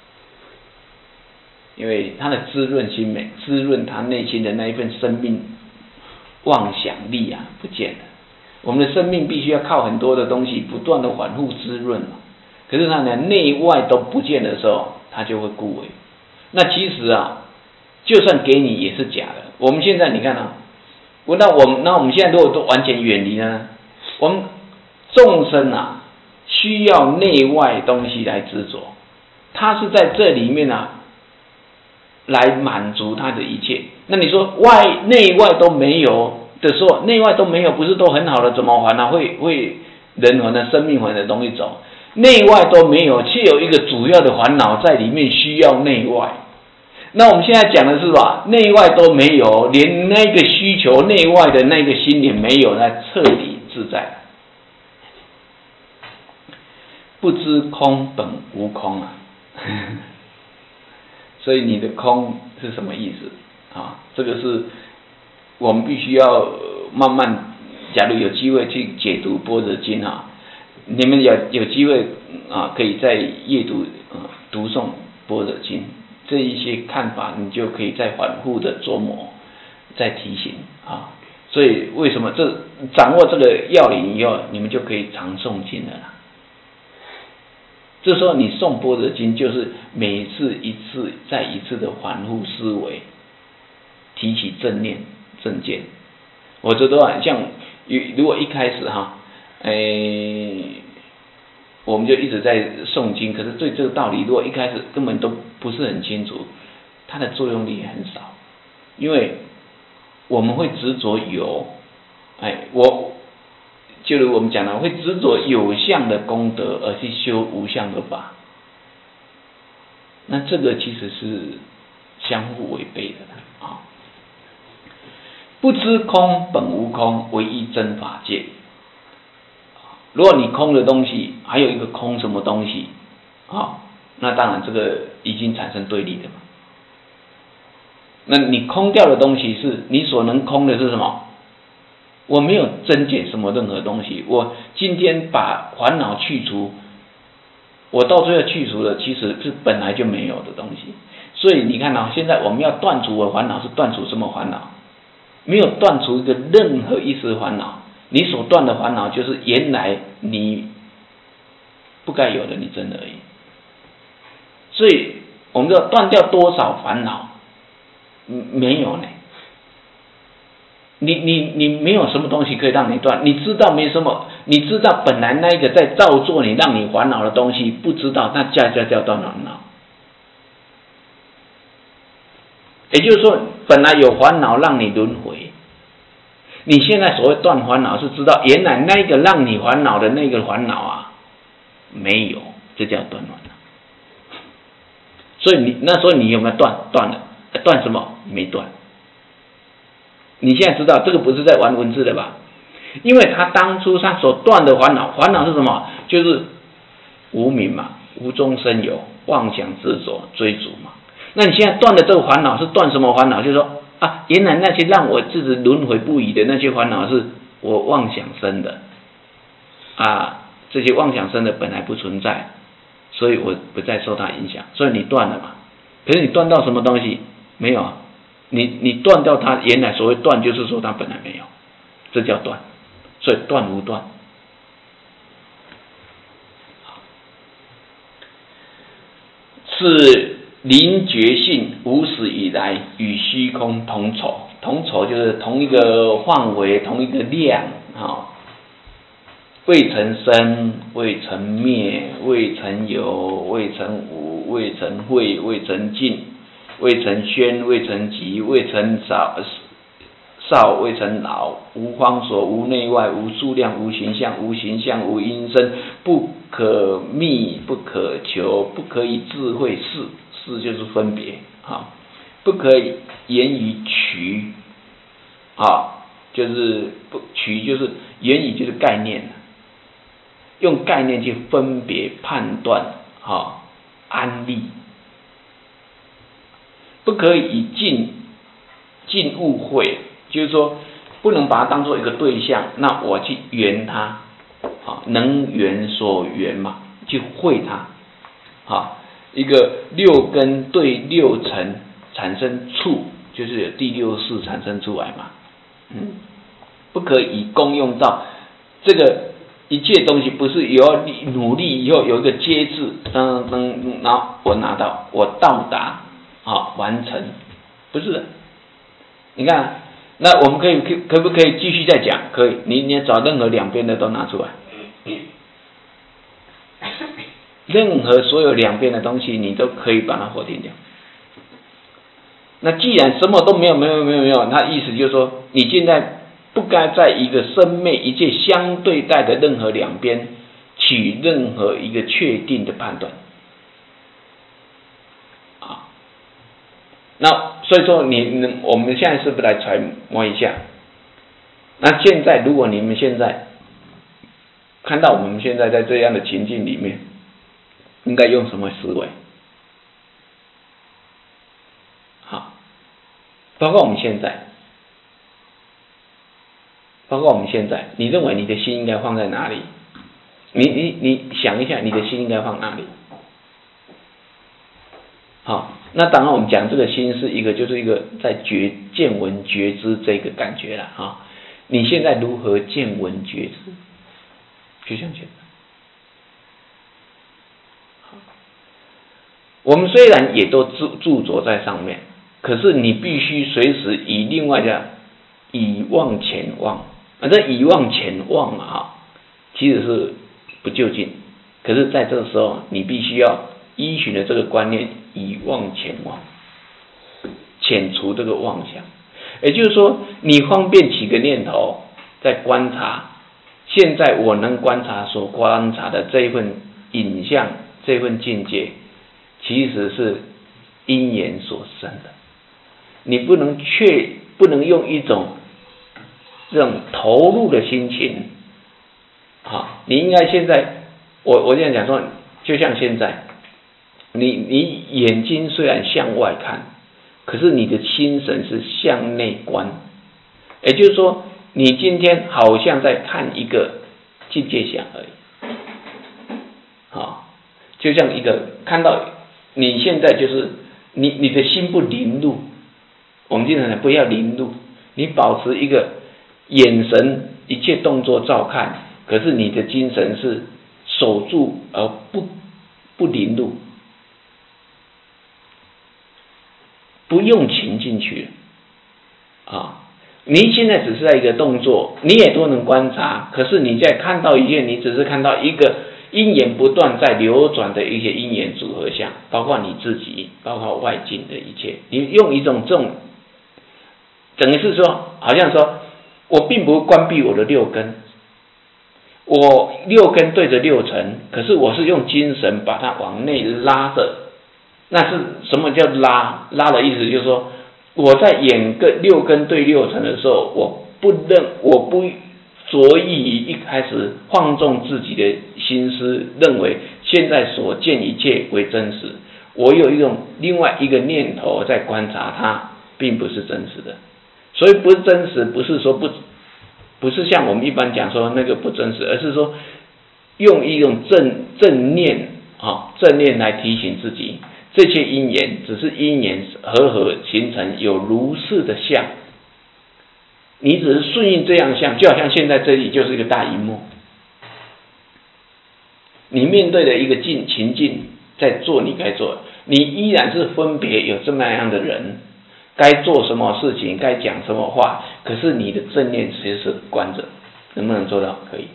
因为他的滋润心美，滋润他内心的那一份生命妄想力啊不见了。我们的生命必须要靠很多的东西不断的反复滋润，可是他呢内外都不见的时候，他就会枯萎。那其实啊，就算给你也是假的。我们现在你看啊，那我们那我们现在如果都完全远离呢，我们众生啊。需要内外东西来执着， 他是在这里面啊，来满足他的一切。那你说外内外都没有的时候，内外都没有，不是都很好了？怎么还呢？会会人魂的生命魂的东西走，内外都没有，却有一个主要的烦恼在里面，需要内外。那我们现在讲的是吧，内外都没有，连那个需求内外的那个心也没有，那彻底自在。不知空本无空啊，所以你的空是什么意思啊？这个是我们必须要慢慢，假如有机会去解读《般若经》啊，你们有有机会啊，可以再阅读啊读诵《般若经》。这一些看法，你就可以再反复的琢磨，再提醒啊。所以为什么这掌握这个要领以后，你们就可以常诵经了啦。这时候你诵般若经，就是每次一次再一次的反复思维，提起正念正见。我觉得啊，像如果一开始哈，诶。我们就一直在诵经，可是对这个道理，如果一开始根本都不是很清楚，它的作用力也很少，因为我们会执着有，哎，我就如我们讲的，会执着有相的功德而去修无相的法，那这个其实是相互违背的啊。不知空本无空，唯一真法界。如果你空的东西，还有一个空什么东西啊？那当然这个已经产生对立的嘛。那你空掉的东西是你所能空的是什么？我没有增减什么任何东西，我今天把烦恼去除，我到最后去除的其实是本来就没有的东西。所以你看啊，现在我们要断除我烦恼，是断除什么烦恼？没有断除一个任何一丝烦恼。你所断的烦恼，就是原来你不该有的，你真的而已。所以我们要断掉多少烦恼？没有呢。你你你没有什么东西可以让你断，你知道没什么，你知道本来那一个在造作你让你烦恼的东西，不知道，那叫叫叫断烦恼。也就是说，本来有烦恼让你轮回。你现在所谓断烦恼，是知道原来那个让你烦恼的那个烦恼啊，没有，这叫断烦恼。所以你那时候你有没有断？断了，断什么？没断。你现在知道这个不是在玩文字的吧？因为他当初他所断的烦恼，烦恼是什么？就是无明嘛，无中生有，妄想执着追逐嘛。那你现在断的这个烦恼是断什么烦恼？就是说啊，原来那些让我自己轮回不已的那些烦恼，是我妄想生的啊，这些妄想生的本来不存在，所以我不再受它影响，所以你断了嘛。可是你断到什么东西？没有啊，你你断掉它原来所谓断，就是说它本来没有，这叫断，所以断无断。是灵觉性无始以来与虚空同处，同处就是同一个范围，同一个量啊。未曾生，未曾灭，未曾有，未曾无，未曾废，未曾尽，未曾宣，未曾极，未曾少，少未曾老，无方所，无内外，无数量，无形象，无形象，无音声，不可觅，不可求，不可以智慧视，视就是分别啊，不可以言语取啊，就是不取就是言语就是概念，用概念去分别判断啊安立，不可以以尽尽误会。就是说，不能把它当做一个对象，那我去圆它，啊，能圆所圆嘛，去会它，啊，一个六根对六尘产生处，就是有第六识产生出来嘛，嗯，不可以共用到这个一切东西，不是有努力以后有一个阶制，噔噔，然后我拿到，我到达，啊，完成，不是的，你看。那我们可以可可不可以继续再讲？可以，你你找任何两边的都拿出来。 任何所有两边的东西，你都可以把它否定掉。那既然什么都没有，没有，没有，没有，那意思就是说，你现在不该在一个生灭一切相对待的任何两边取任何一个确定的判断。啊，那所以说你，你我们现在是不是来揣摩一下？那现在如果你们现在看到我们现在在这样的情境里面，应该用什么思维？好，包括我们现在，包括我们现在，你认为你的心应该放在哪里？你你你想一下，你的心应该放哪里？好，那当然我们讲这个心是一个，就是一个在觉见闻觉知这个感觉了啊。你现在如何见闻觉知？就像现在，我们虽然也都驻驻着在上面，可是你必须随时以另外的以望前望，反正以望前望啊，其实是不究竟。可是在这个时候，你必须要依循的这个观念，以望前望，遣除这个妄想。也就是说，你方便起个念头，在观察。现在我能观察所观察的这一份影像，这份境界，其实是因缘所生的。你不能确不能用一种这种投入的心情，好，你应该现在，我我这样讲说，就像现在，你你眼睛虽然向外看，可是你的心神是向内观，也就是说，你今天好像在看一个境界相而已，好，就像一个看到你现在就是你你的心不凌入，我们经常讲不要凌入，你保持一个眼神一切动作照看，可是你的精神是守住而不不凌入，不用情进去啊。你现在只是在一个动作，你也都能观察，可是你在看到一件，你只是看到一个因缘不断在流转的一些因缘组合相，包括你自己，包括外境的一切，你用一种这种，等于是说，好像说我并不关闭我的六根，我六根对着六尘，可是我是用精神把它往内拉着。那是什么叫拉？拉的意思就是说，我在眼根六根对六尘的时候，我不认，我不着意于一开始放纵自己的心思，认为现在所见一切为真实。我有一种另外一个念头在观察它，并不是真实的。所以不是真实，不是说不，不是像我们一般讲说那个不真实，而是说用一种正正念啊，正念来提醒自己。这些因缘只是因缘和合形成有如是的相，你只是顺应这样相，就好像现在这里就是一个大荧幕，你面对的一个境情境，在做你该做的，你依然是分别有这么样的人，该做什么事情，该讲什么话，可是你的正念其实是关着，能不能做到？可以，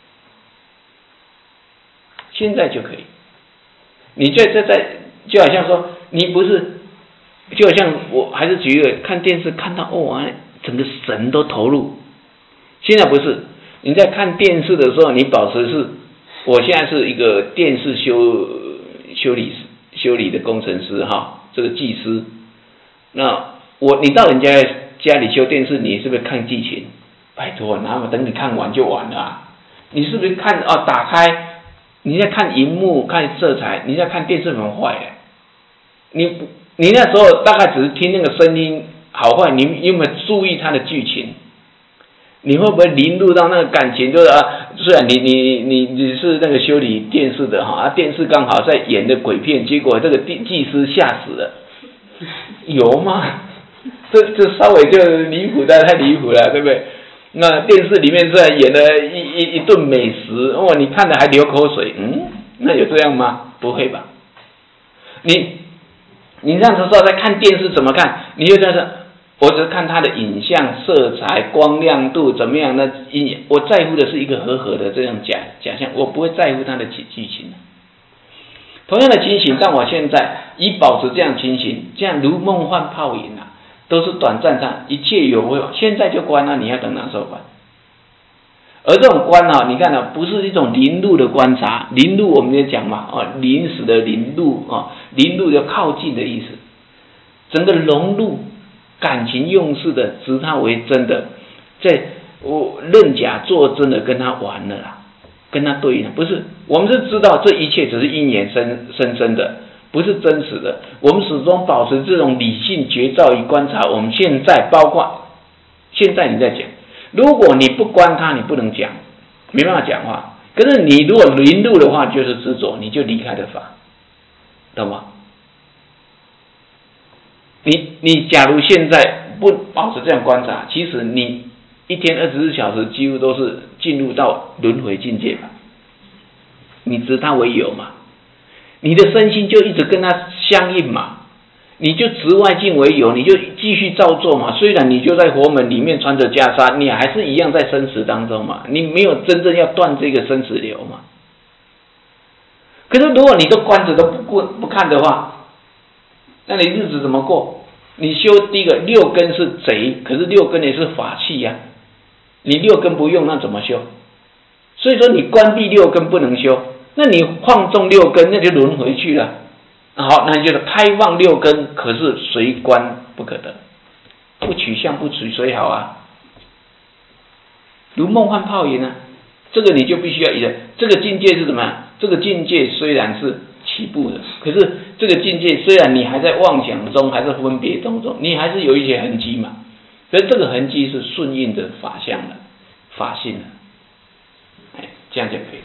现在就可以。你在在在。就好像说，你不是，就好像我还是举一个看电视看到哦，整个神都投入。现在不是，你在看电视的时候，你保持是，我现在是一个电视修修理修理的工程师哈，这个技师。那我你到人家家里修电视，你是不是看剧情？拜托，那么等你看完就完了、啊。你是不是看啊？打开。你在看荧幕看色彩，你在看电视很坏的，你你那时候大概只是听那个声音好坏，你有没有注意它的剧情？你会不会淋入到那个感情？就是啊，虽然你你你你是那个修理电视的哈，啊电视刚好在演的鬼片，结果这个技师吓死了，有吗？这这稍微就离谱的太离谱了，对不对？那电视里面是演了一一一顿美食，哦，你看了还流口水，嗯，那有这样吗？不会吧？你你那时候在看电视怎么看？你就在这，我只是看它的影像、色彩、光亮度怎么样的，我在乎的是一个和合的这样假假象，我不会在乎它的剧情。 同样的情形，但我现在以保持这样情形，这样如梦幻泡影啊，都是短暂上，一切有为，现在就观啊，你要等哪时候观？而这种观啊，你看啊，不是一种临路的观察，临路我们也讲嘛，啊，临时的临路啊，临路就靠近的意思，整个融入感情用事的，执它为真的，在我认假作真的跟他玩了啦，跟他对应，不是，我们是知道这一切只是因缘生生生的，不是真实的，我们始终保持这种理性觉照与观察。我们现在包括现在你在讲，如果你不观它，你不能讲，没办法讲话。可是你如果临路的话，就是执着，你就离开了法，懂吗？你你假如现在不保持这样观察，其实你一天二十四小时几乎都是进入到轮回境界吧，你执它为有嘛，你的身心就一直跟它相应嘛，你就执外境为有，你就继续照做嘛。虽然你就在佛门里面穿着袈裟，你还是一样在生死当中嘛，你没有真正要断这个生死流嘛。可是如果你都关着都不不看的话，那你日子怎么过？你修第一个六根是贼，可是六根也是法器呀、啊，你六根不用，那怎么修？所以说你关闭六根不能修，那你放纵六根，那就轮回去了。好，那就是开放六根，可是随观不可得，不取相不取随好啊，如梦幻泡影啊，这个你就必须要一个，这个境界是什么？这个境界虽然是起步的，可是这个境界虽然你还在妄想中，还在分别当中，你还是有一些痕迹嘛。可是这个痕迹是顺应的法相的法性的，哎，这样就可以了。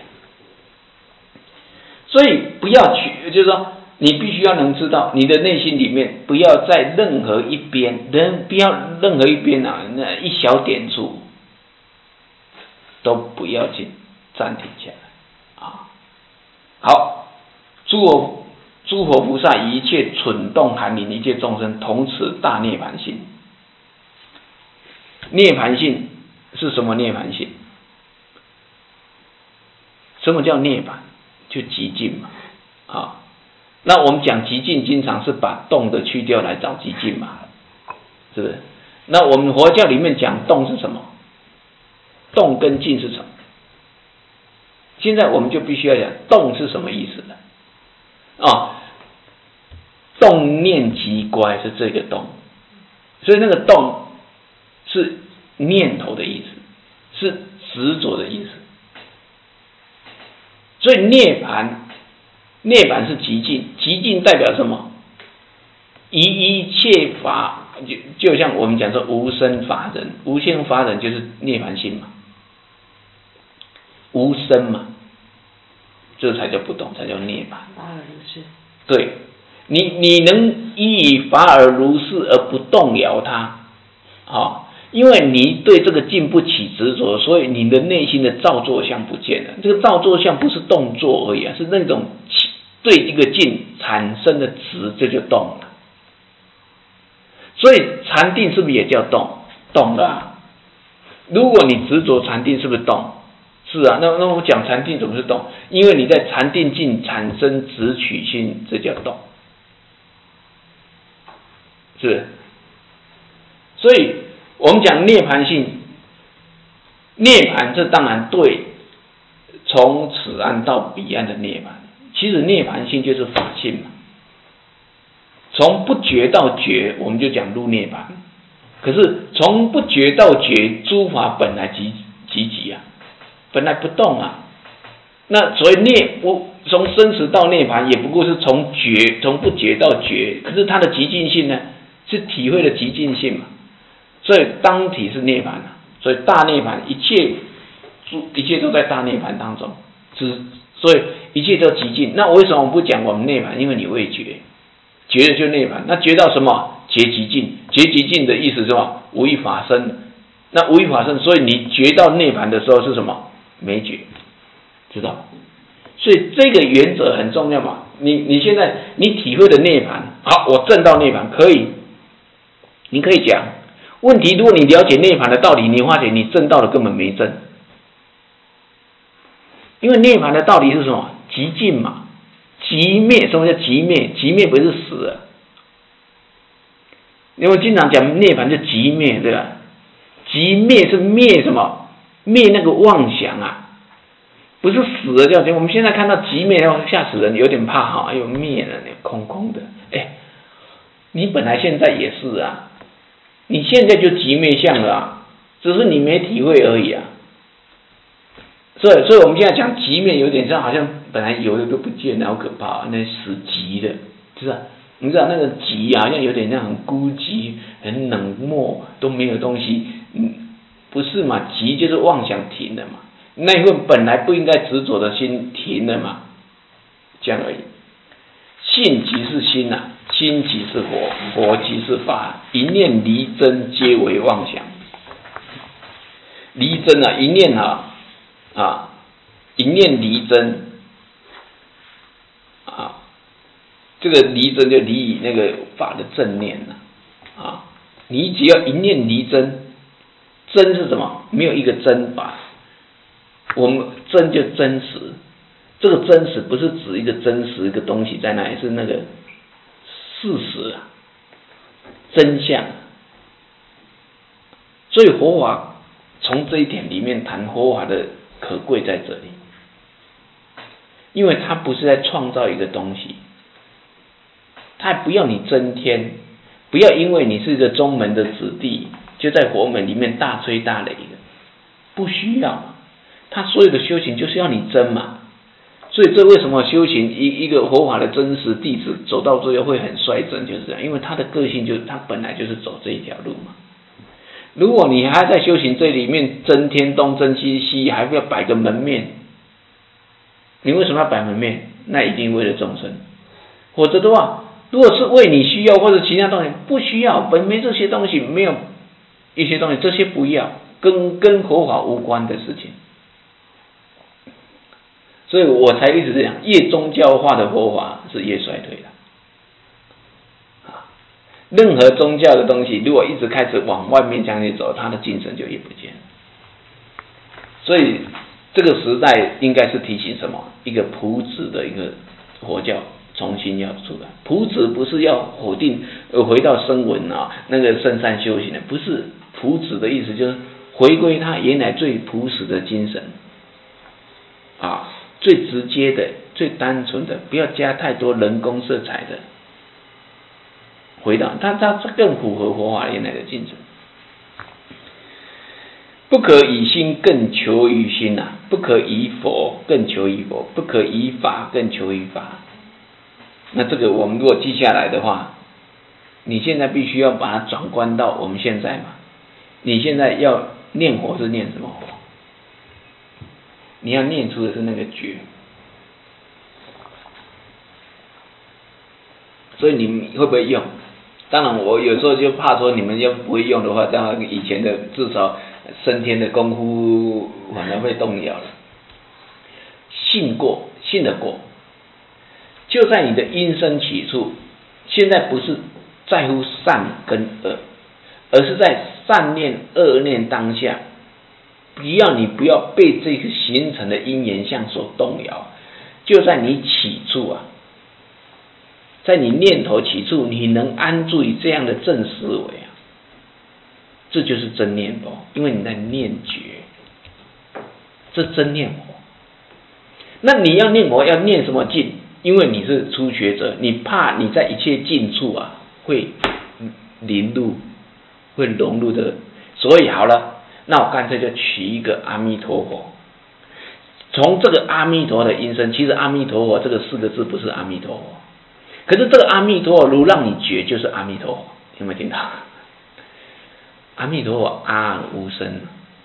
所以不要取，就是说你必须要能知道，你的内心里面不要在任何一边，人不要任何一边啊，那一小点处都不要紧，暂停下来啊。好，诸佛诸佛菩萨一切蠢动含灵，一切众生同持大涅槃性。涅槃性是什么？涅槃性，什么叫涅槃？就极尽嘛，啊，那我们讲极尽，经常是把动的去掉来找极尽嘛，是不是？那我们佛教里面讲动是什么？动跟尽是什么？现在我们就必须要讲动是什么意思了啊？动念即乖是这个动，所以那个动是念头的意思，是执着的意思。所以涅槃，涅槃是极尽，极尽代表什么？一一切法，就就像我们讲说无生法忍，无生法忍就是涅槃性嘛，无生嘛，这才叫不动，才叫涅槃。 法尔如是。 对，你你能依法尔如是而不动摇它，好。因为你对这个境不起执着，所以你的内心的造作相不见了。这个造作相不是动作而已啊，是那种对这个境产生的执，这就动了。所以禅定是不是也叫动？动了、啊。如果你执着禅定，是不是动？是啊。那那我讲禅定怎么是动？因为你在禅定境产生执取心，这叫动，是不是？所以我们讲涅槃性，涅槃这当然对，从此岸到彼岸的涅槃，其实涅槃性就是法性嘛。从不觉到觉，我们就讲入涅槃。可是从不觉到觉，诸法本来即即极啊，本来不动啊。那所谓涅不从生死到涅槃，也不过是从觉从不觉到觉，可是它的极尽性呢，是体会的极尽性嘛。所以当体是涅槃啊，所以大涅槃一切一切都在大涅槃当中，只所以一切都极尽。那为什么我不讲我们涅槃？因为你未觉，觉了就涅槃。那觉到什么？觉极尽，觉极尽的意思是什么？无一法生。那无一法生，所以你觉到涅槃的时候是什么？没觉，知道？所以这个原则很重要嘛。你你现在你体会的涅槃，好，我证到涅槃可以，你可以讲。问题，如果你了解涅槃的道理，你发现你证到的根本没证，因为涅槃的道理是什么？极尽嘛， 寂灭，什么叫寂灭？寂灭不是死啊。因为经常讲涅槃就寂灭，对吧？寂灭是灭什么？灭那个妄想啊，不是死了叫寂。我们现在看到寂灭要吓死人，有点怕哈。哎呦，灭了，空空的。哎，你本来现在也是啊，你现在就寂灭相了啊，只是你没体会而已啊。所以，所以我们现在讲寂灭，有点像好像本来有的都不见了，好可怕，那死寂的，是吧？你知道那个寂啊，好像有点像很孤寂、很冷漠，都没有东西。嗯，不是嘛？寂就是妄想停了嘛。那一份本来不应该执着的心停了嘛，这样而已。性即是心啊，心即是佛，佛即是法。一念离真，皆为妄想。离真啊，一念啊啊，一念离真啊。这个离真就离以那个法的正念了啊！你只要一念离真，真是什么？没有一个真法，我们真就真实。这个真实不是指一个真实一个东西在那里，是那个事实啊，真相。所以佛法从这一点里面谈佛法的可贵在这里，因为它不是在创造一个东西。他不要你增添，不要因为你是一个宗门的子弟，就在佛门里面大吹大擂的，不需要。他所有的修行就是要你真嘛，所以这为什么修行一一个佛法的真实弟子走到最后会很率真，就是这样，因为他的个性就是他本来就是走这一条路嘛。如果你还在修行这里面增添东增西西，还要摆个门面，你为什么要摆门面？那一定为了众生，否则的话。如果是为你需要或者其他东西，不需要，本没这些东西，没有一些东西，这些不要，跟跟佛法无关的事情。所以我才一直这样，越宗教化的佛法是越衰退的。啊，任何宗教的东西，如果一直开始往外面这样去走，它的精神就越不见了。所以这个时代应该是提醒什么？一个朴质的一个佛教。重新要出来，朴质不是要否定呃回到声闻啊那个深山修行的，不是朴质的意思，就是回归他原来最朴实的精神啊，最直接的、最单纯的，不要加太多人工色彩的，回到他他更符合佛法原来的精神。不可以心更求于心啊，不可以佛更求于佛，不可以法更求于法。那这个我们如果记下来的话，你现在必须要把它转观到我们现在嘛。你现在要念佛是念什么佛？你要念出的是那个觉。所以你们会不会用？当然，我有时候就怕说你们要不会用的话，当然以前的至少升天的功夫反而会动摇了。信过，信得过。就在你的因生起处，现在不是在乎善跟恶，而是在善念恶念当下，不要你不要被这个形成的因缘相所动摇。就在你起处啊，在你念头起处，你能安住于这样的正思维啊，这就是真念佛，因为你在念觉，这真念佛。那你要念佛要念什么境？因为你是初学者，你怕你在一切境处啊会淋入，会融入的，所以好了，那我干脆就取一个阿弥陀佛。从这个阿弥陀的音声，其实阿弥陀佛这个四个字不是阿弥陀佛，可是这个阿弥陀佛如让你觉就是阿弥陀佛，有没有听到？阿弥陀佛阿无生，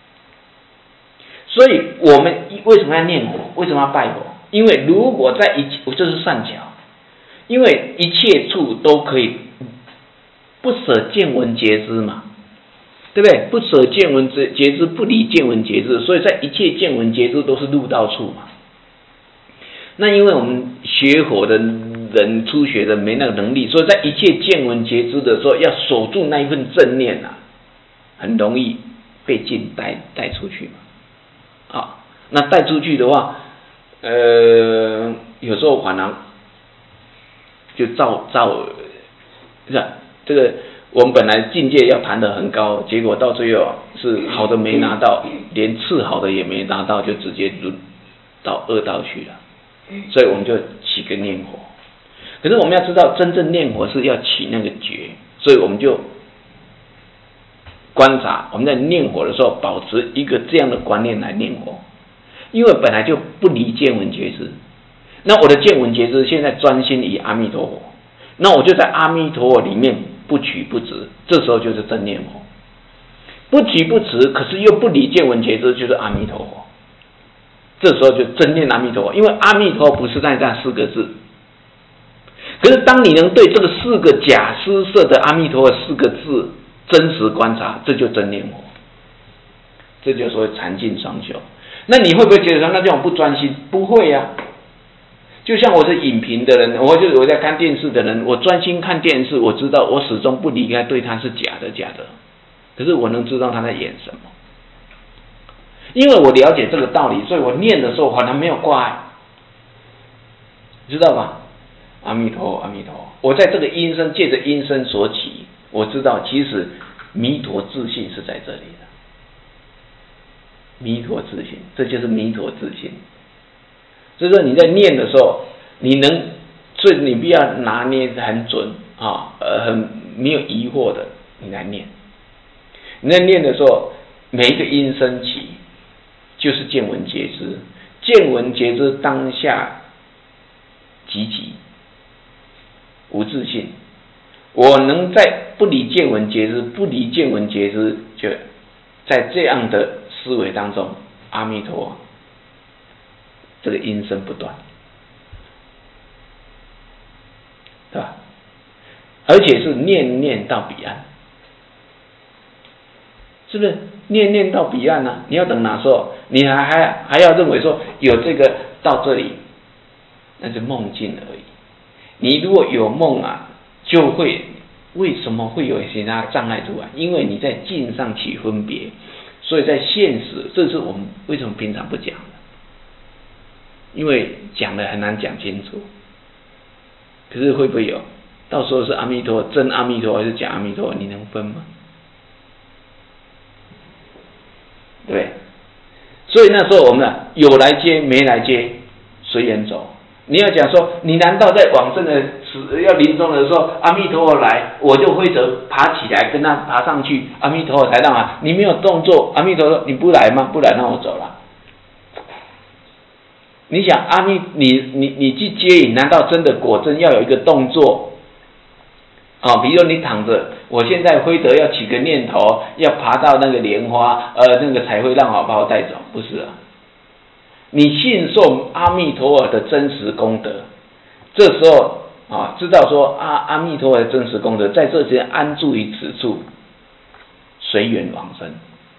所以我们为什么要念佛？为什么要拜佛？因为如果在一切，这是善巧，因为一切处都可以不舍见闻觉知嘛，对不对？不舍见闻觉知，不离见闻觉知，所以在一切见闻觉知都是入道处嘛。那因为我们学佛的人初学的没那个能力，所以在一切见闻觉知的时候，要守住那一份正念啊，很容易被境带带出去嘛。啊，那带出去的话。呃，有时候反而就照照，是吧？这个我们本来境界要谈得很高，结果到最后是好的没拿到，连次好的也没拿到，就直接入到恶道去了。所以我们就起个念火。可是我们要知道，真正念火是要起那个觉，所以我们就观察我们在念火的时候，保持一个这样的观念来念火，因为本来就不离见闻觉知。那我的见闻觉知现在专心于阿弥陀佛，那我就在阿弥陀佛里面不取不执，这时候就是真念火。不取不执，可是又不离见闻觉知，就是阿弥陀佛。这时候就真念阿弥陀佛，因为阿弥陀佛不是在那四个字。可是当你能对这个四个假施设的阿弥陀佛四个字真实观察，这就真念火，这就所谓禅净双修。那你会不会觉得说，那这种不专心？不会呀、啊。就像我是影评的人，我就我在看电视的人，我专心看电视，我知道我始终不离开对他是假的假的，可是我能知道他在演什么，因为我了解这个道理，所以我念的时候好像没有挂碍，知道吧？阿弥陀佛，阿弥陀佛，我在这个音声借着音声所起，我知道其实弥陀自信是在这里的，弥陀自信，这就是弥陀自信。所以说你在念的时候，你能，所以你不要拿捏得很准啊，呃，很没有疑惑的，你来念。你在念的时候，每一个音声起，就是见闻觉知，见闻觉知当下即起，无自性。我能在不离见闻觉知，不离见闻觉知，就在这样的思维当中，阿弥陀佛。这个音声不断，对吧？而且是念念到彼岸，是不是？念念到彼岸呢、啊？你要等哪时候？你还还还要认为说有这个到这里，那是梦境而已。你如果有梦啊，就会为什么会有其他障碍出来？因为你在境上起分别，所以在现实，这是我们为什么平常不讲的？因为讲的很难讲清楚，可是会不会有？到时候是阿弥陀真阿弥陀还是假阿弥陀，你能分吗？对，所以那时候我们呢，有来接没来接，随缘走。你要讲说，你难道在往生的时要临终的时候，阿弥陀佛来，我就挥手爬起来跟他爬上去，阿弥陀佛才让啊，你没有动作，阿弥陀佛你不来吗？不来，那我走了。你想阿弥，你你你去接引，难道真的果真要有一个动作？哦，比如说你躺着，我现在挥德要起个念头，要爬到那个莲花，呃，那个才会让我把我带走，不是啊？你信受阿弥陀佛的真实功德，这时候啊，知道说阿阿弥陀佛的真实功德，在这些安住于此处，随缘往生。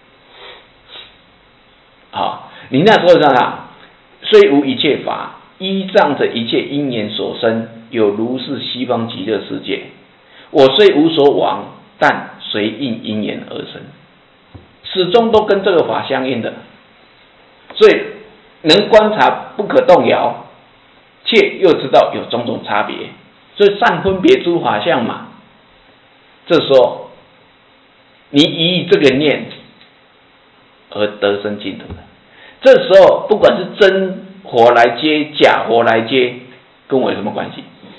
好，你那时候让他。虽无一切法，依仗着一切因缘所生，有如是西方极乐世界。我虽无所往，但随应因缘而生，始终都跟这个法相应的。所以能观察不可动摇，却又知道有种种差别，所以善分别诸法相嘛。这时候你以这个念而得生净土的。这时候，不管是真火来接，假火来接，跟我有什么关系？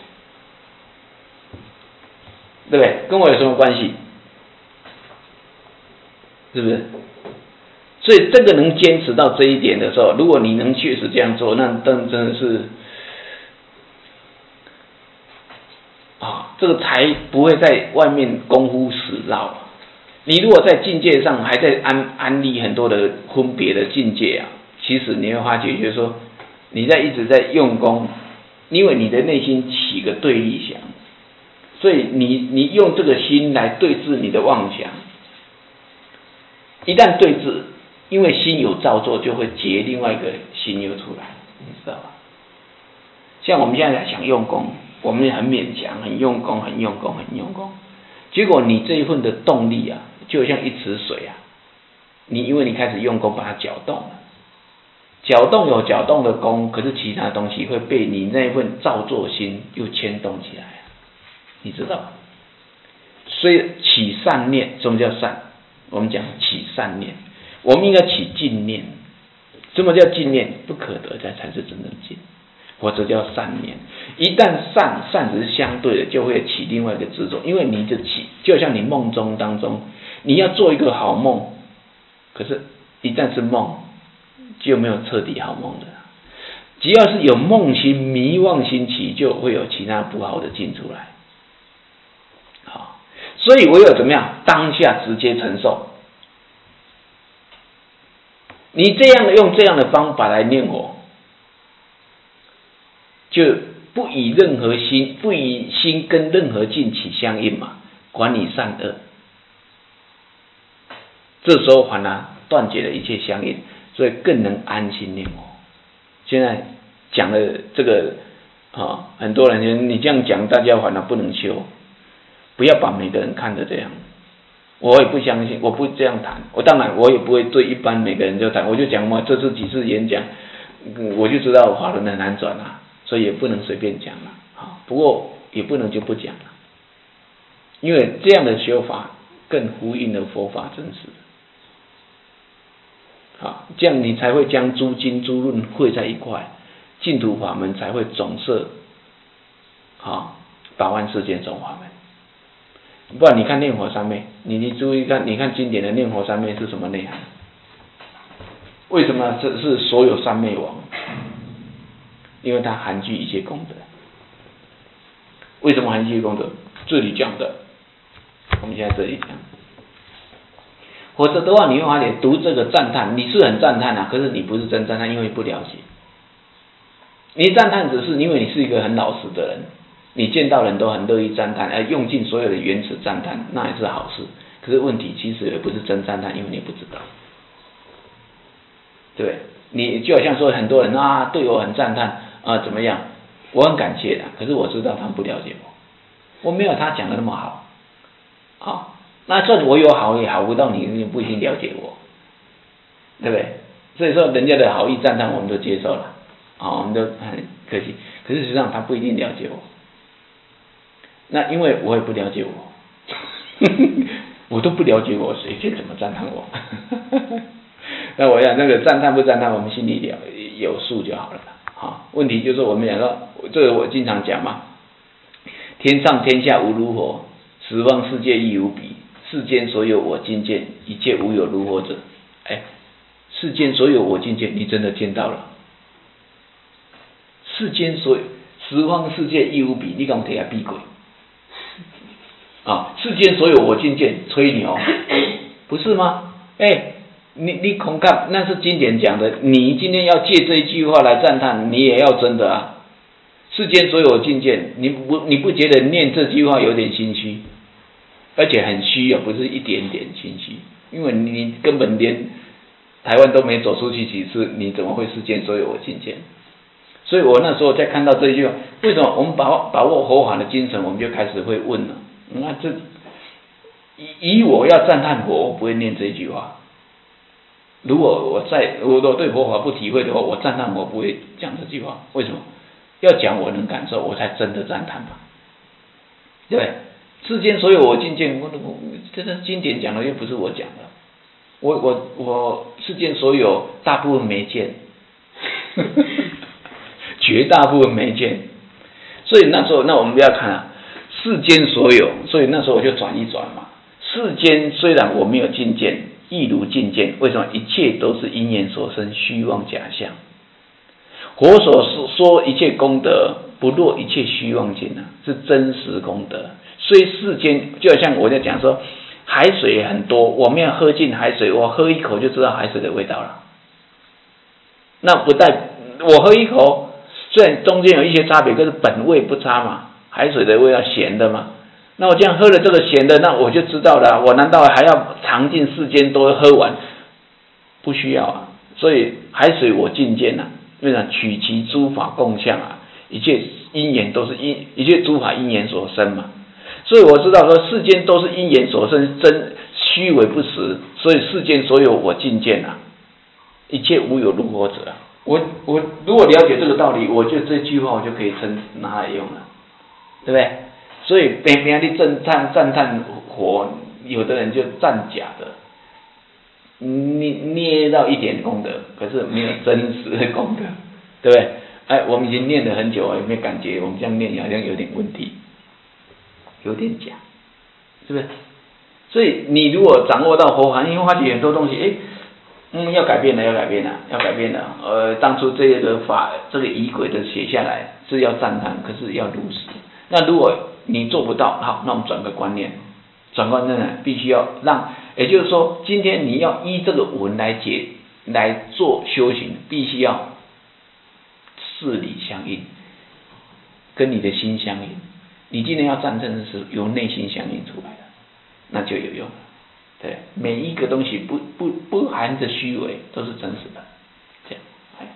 对不对？跟我有什么关系？是不是？所以这个能坚持到这一点的时候，如果你能确实这样做，那真真的是啊，这个才不会在外面功夫死绕。你如果在境界上还在安安立很多的分别的境界啊，其实你会发觉，就是说你在一直在用功，因为你的内心起个对立想，所以你你用这个心来对治你的妄想，一旦对治，因为心有造作，就会结另外一个心又出来，你知道吧？像我们现在想用功，我们很勉强，很用功，很用功，很用功，结果你这一份的动力啊，就像一池水啊，你因为你开始用功把它搅动了， 搅动有搅动的功，可是其他东西会被你那份造作心又牵动起来，你知道吗？所以起善念，什么叫善？我们讲起善念，我们应该起净念。什么叫净念？不可得的才是真正净，或者叫善念。一旦善，善只是相对的，就会起另外一个执着，因为你的起，就像你梦中当中，你要做一个好梦，可是一旦是梦，就没有彻底好梦的。只要是有梦心、迷妄心起，就会有其他不好的进出来。好，所以唯有怎么样？当下直接承受。你这样的用这样的方法来念佛，就不以任何心，不以心跟任何境起相应嘛，管你善恶。这时候反而断绝了一切相应，所以更能安心念佛。现在讲了这个啊、哦，很多人你这样讲，大家反而不能修，不要把每个人看得这样。我也不相信，我不这样谈。我当然我也不会对一般每个人就谈，我就讲嘛，这次几次演讲，嗯、我就知道法轮很难转啊，所以也不能随便讲了。好，不过也不能就不讲了，因为这样的修法更呼应了佛法真实。好，这样你才会将诸经诸论汇在一块，净土法门才会总摄，好，八万世间总法门。不然你看念佛三昧，你你注意看，你看经典的念佛三昧是什么内涵？为什么这是所有三昧王？因为它含具一切功德。为什么含具功德？这里讲的，我们现在这里讲。否则的话，你用法典读这个赞叹，你是很赞叹啊，可是你不是真赞叹，因为不了解。你赞叹只是因为你是一个很老实的人。你见到人都很乐意赞叹，而用尽所有的原词赞叹，那也是好事。可是问题其实也不是真赞叹，因为你不知道，对不对？你就好像说很多人啊，对我很赞叹啊，怎么样？我很感谢的，可是我知道他们不了解我，我没有他讲的那么好，啊，那算我有好也好不到你，你不一定了解我，对不对？所以说人家的好意赞叹我们都接受了，啊，我们都很客气，可是实际上他不一定了解我。那因为我也不了解我，我都不了解我，谁去怎么赞叹我？那我想那个赞叹不赞叹，我们心里了有数就好了。好，问题就是我们讲说，这个我经常讲嘛，天上天下无如佛，十方世界亦无比，世间所有我今见，一切无有如佛者。哎，世间所有我今见，你真的见到了？世间所有十方世界亦无比，你敢提下避鬼？啊，世间所有我今见，吹牛，不是吗？哎，你你恐看那是经典讲的，你今天要借这一句话来赞叹，你也要真的啊。世间所有我今见，你不你不觉得念这句话有点心虚，而且很虚啊，不是一点点心虚，因为你根本连台湾都没走出去几次，你怎么会世间所有我今见？所以我那时候在看到这一句话，为什么我们把握把握佛法的精神，我们就开始会问了。那这以以我要赞叹佛，我不会念这句话。如果我在我对佛法不体会的话，我赞叹我不会讲这句话。为什么？要讲我能感受，我才真的赞叹嘛。对不对？世间所有我今见，我我这是经典讲的，又不是我讲的。我我我世间所有大部分没见，绝大部分没见。所以那时候，那我们不要看啊。世间所有，所以那时候我就转一转嘛。世间虽然我没有境见，亦如境见。为什么？一切都是因缘所生，虚妄假象。佛所说一切功德，不落一切虚妄境啊，是真实功德。所以世间就好像我在讲说，海水很多，我们要喝进海水，我喝一口就知道海水的味道了。那不但我喝一口，虽然中间有一些差别，可是本味不差嘛。海水的味道咸的嘛，那我这样喝了这个咸的，那我就知道了，我难道还要尝尽世间都喝完？不需要啊。所以海水我尽见啊，为什么？取其诸法共相啊，一切因缘都是因，一切诸法因缘所生嘛。所以我知道说世间都是因缘所生，真虚伪不实，所以世间所有我尽见啊，一切无有如佛者啊。 我我如果了解这个道理，我就这句话我就可以称拿来用了，对不对？所以边边的赞叹赞叹火，有的人就赞假的，捏捏到一点功德，可是没有真实的功德，对不对？哎，我们已经念了很久了，有没有感觉我们这样念好像有点问题，有点假，是不是？所以你如果掌握到佛法，你会发觉很多东西，哎，嗯，要改变了，要改变了，要改变了。呃，当初这个法，这个仪轨的写下来是要赞叹，可是要如实。那如果你做不到，好，那我们转个观念，转观念呢，必须要让，也就是说，今天你要依这个文来解来做修行，必须要事理相应，跟你的心相应。你今天要战胜的是由内心相应出来的，那就有用了。对，每一个东西不不不含着虚伪，都是真实的。这样，哎，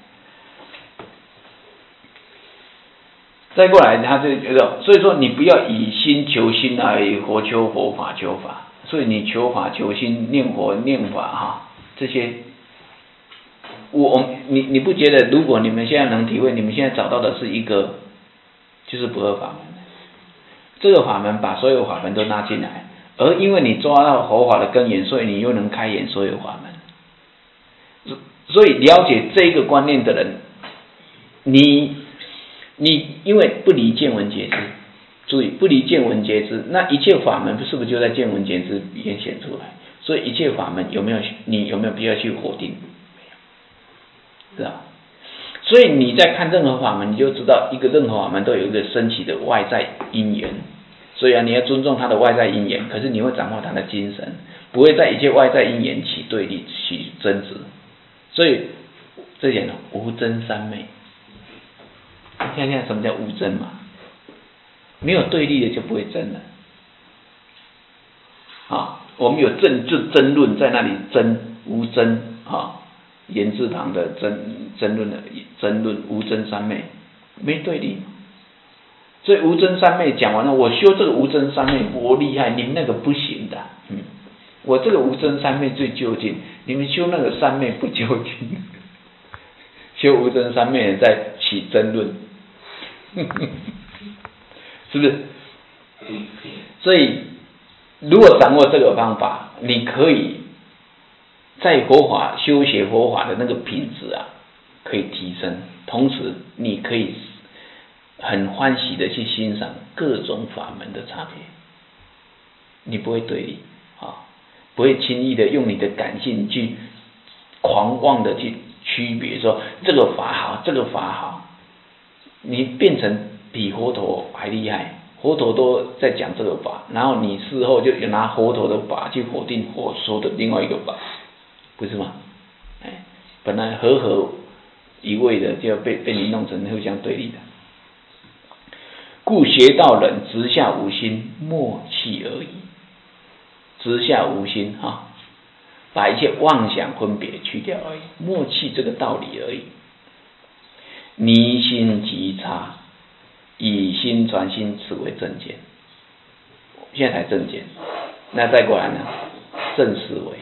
再过来，他就觉得，所以说你不要以心求心啊，以佛求佛，法求法。所以你求法求心，念佛念法哈，这些，我我你你不觉得，如果你们现在能体会，你们现在找到的是一个，就是不二法门，这个法门把所有法门都拉进来。而因为你抓到佛法的根源，所以你又能开演所有法门。所以了解这个观念的人，你你因为不离见闻觉知，注意不离见闻觉知，那一切法门是不是就在见闻觉知显现出来？所以一切法门有没有你有没有必要去否定？没有，是吧？所以你在看任何法门，你就知道一个任何法门都有一个升起的外在因缘。所以啊，你要尊重他的外在因缘，可是你会掌握他的精神，不会在一切外在因缘起对立、起争执。所以这点呢，无争三昧。现在什么叫无争嘛？没有对立的就不会争了。啊，我们有争就争论在那里争，无争啊。严志堂的争争论的争论无争三昧，没对立。所以无争三昧讲完了，我修这个无争三昧多厉害，你们那个不行的，嗯，我这个无争三昧最究竟，你们修那个三昧不究竟，修无争三昧人在起争论，是不是？所以如果掌握这个方法，你可以在佛法修学佛法的那个品质啊，可以提升，同时你可以很欢喜的去欣赏各种法门的差别，你不会对立啊，不会轻易的用你的感性去狂妄的去区别说这个法好，这个法好，你变成比佛陀还厉害，佛陀都在讲这个法，然后你事后就拿佛陀的法去否定佛说的另外一个法，不是吗？哎，本来和合一味的，就要被被你弄成互相对立的。故学道人直下无心，默契而已。直下无心哈，把一切妄想分别去掉而已，默契这个道理而已。离心即差，以心传心，此为正见。现在才正见，那再过来呢？正思维。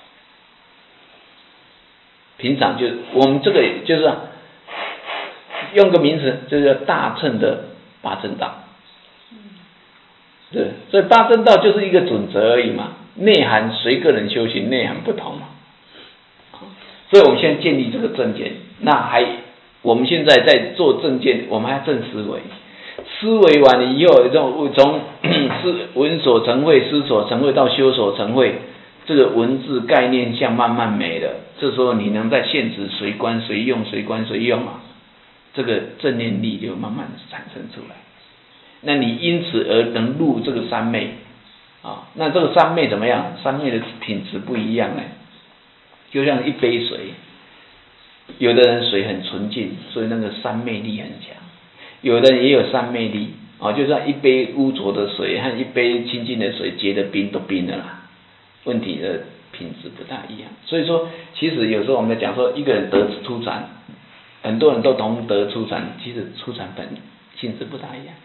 平常就我们这个就是、啊、用个名词，就叫大乘的八正道。对，所以八正道就是一个准则而已嘛，内涵随个人修行内涵不同嘛。所以我们现在建立这个正见，那还我们现在在做正见，我们还正思维，思维完了以后，这种从闻所成慧、思所成慧到修所成慧，这个文字概念像慢慢没了。这时候你能在现实随观随用随观随用啊，这个正念力就慢慢产生出来。那你因此而能入这个三昧啊，那这个三昧怎么样？三昧的品质不一样呢，就像一杯水，有的人水很纯净，所以那个三昧力很强；有的人也有三昧力啊，就像一杯污浊的水和一杯清净的水结的冰都冰了啦，问题的品质不大一样。所以说，其实有时候我们讲说一个人得初禅，很多人都同得初禅，其实初禅本性质不大一样。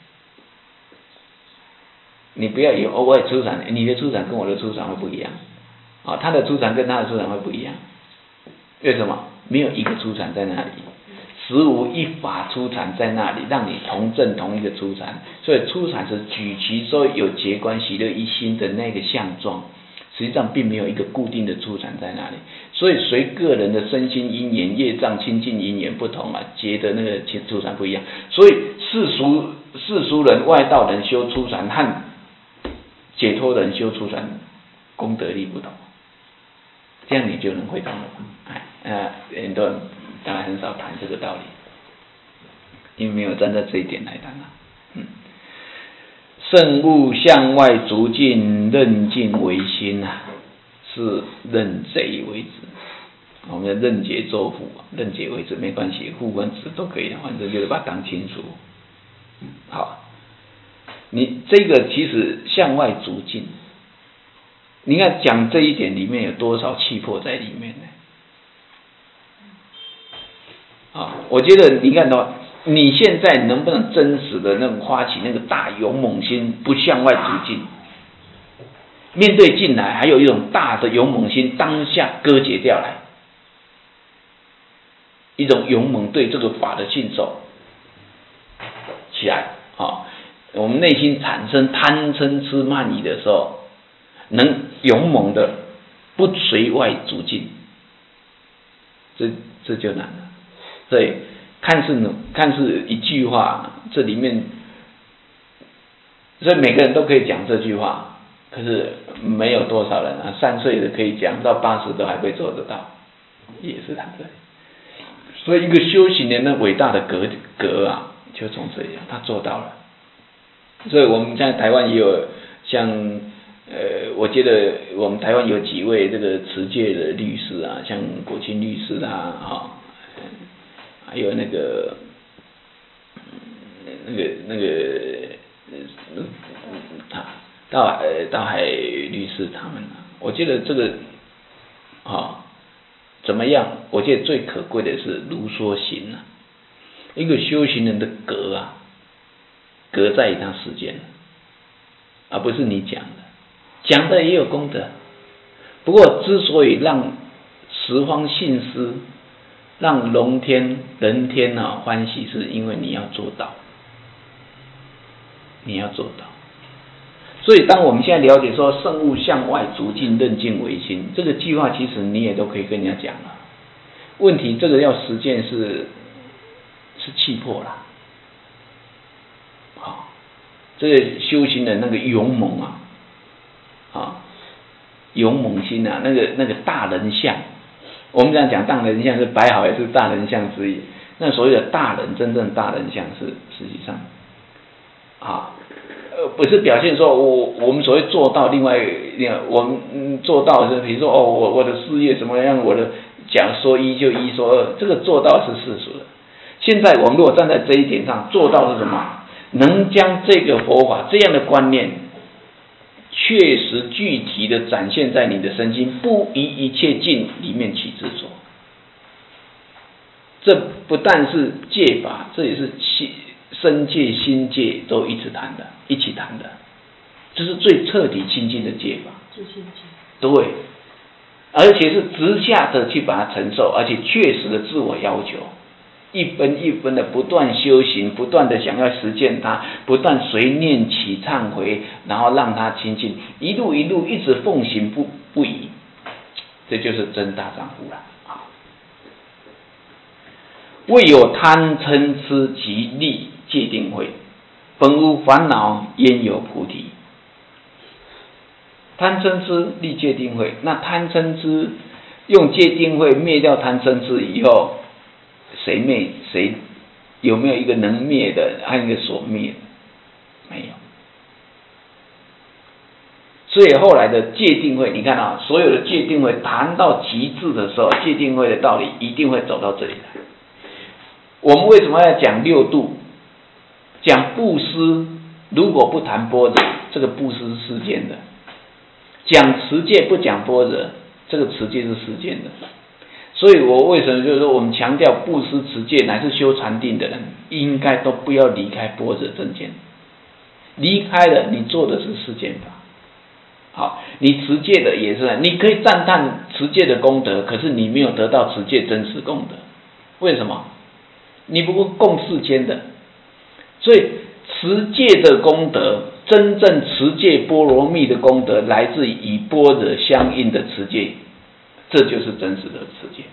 你不要以为哦，我也初禅，你的初禅跟我的初禅会不一样啊，他的初禅跟他的初禅会不一样。为什么？ 没有一个出禅在那里，实无一法出禅在那里，让你同证同一个出禅。所以出禅是举其说有结观喜乐一心的那个相状，实际上并没有一个固定的出禅在那里。所以随个人的身心因缘、业障清净因缘不同啊，结的那个出禅不一样。所以世俗世俗人、外道人修出禅和解脱人修出禅功德力不同，这样你就能会懂了吧？哎，呃，很多人当然很少谈这个道理，因为没有站在这一点来谈啊。嗯，圣物向外逐进，任境为心啊，是任贼为止。我们的任劫作父，任劫为止没关系，父跟子都可以，反正就是把它当亲属。好，你这个其实向外逐进，你看讲这一点里面有多少气魄在里面呢？啊，我觉得你看到你现在能不能真实的那种发起那个大勇猛心，不向外逐进，面对进来还有一种大的勇猛心，当下割解掉来，一种勇猛对这个法的信守起来啊，我们内心产生贪嗔痴慢疑的时候，能勇猛的不随外逐进，这这就难了。所以看似看似一句话，这里面，所以每个人都可以讲这句话，可是没有多少人啊，三岁的可以讲到八十都还会做得到，也是他这里。所以一个修行人的伟大的格格啊，就从这里，他做到了。所以我们在台湾也有像呃，我觉得我们台湾有几位这个持戒的律师啊，像国清律师啊，啊，还有那个那个那个他大呃大海律师他们啊，我觉得这个啊怎么样？我觉得最可贵的是如说行啊，一个修行人的格啊，格在于他实践，而不是你讲的，讲的也有功德。不过之所以让十方信施，让龙天人天啊欢喜，是因为你要做到，你要做到。所以当我们现在了解说圣物向外逐进，任境为心，这个计划其实你也都可以跟人家讲了。问题这个要实践是是气魄啦，好，这个修行的那个勇猛啊，啊，勇猛心啊，那个那个大人相，我们这样讲大人相是摆好也是大人相之一。那所谓的大人，真正大人相是实际上啊。呃，不是表现说我我们所谓做到，另外另外我们、嗯、做到是，比如说哦，我我的事业什么样，我的讲说一就一说二，这个做到是世俗的。现在我们如果站在这一点上，做到是什么？能将这个佛法这样的观念，确实具体的展现在你的身心，不以一切境里面起执着。这不但是戒法，这也是气。身戒心戒都一直谈的，一起谈的，这是最彻底清净的戒法。对，而且是直下的去把它承受，而且确实的自我要求，一分一分的不断修行，不断的想要实践它，不断随念起忏悔，然后让它清净，一路一路一直奉行不不已，这就是真大丈夫了。未有贪嗔痴及利戒定慧，本无烦恼焉有菩提。贪嗔痴利戒定慧，那贪嗔痴用戒定慧灭掉贪嗔痴以后，谁灭谁？有没有一个能灭的，还有一个所灭的？没有。所以后来的戒定慧，你看啊，所有的戒定慧谈到极致的时候，戒定慧的道理一定会走到这里来。我们为什么要讲六度？讲布施，如果不谈般若，这个布施是世间的；讲持戒不讲般若，这个持戒是世间的。所以我为什么就是说，我们强调布施、持戒，乃至修禅定的人，应该都不要离开般若正见。离开了，你做的是世间法。 好，你持戒的也是，你可以赞叹持戒的功德，可是你没有得到持戒真实功德，为什么？你不过共世间的，所以持戒的功德，真正持戒波罗蜜的功德，来自于与般若相应的持戒，这就是真实的持戒。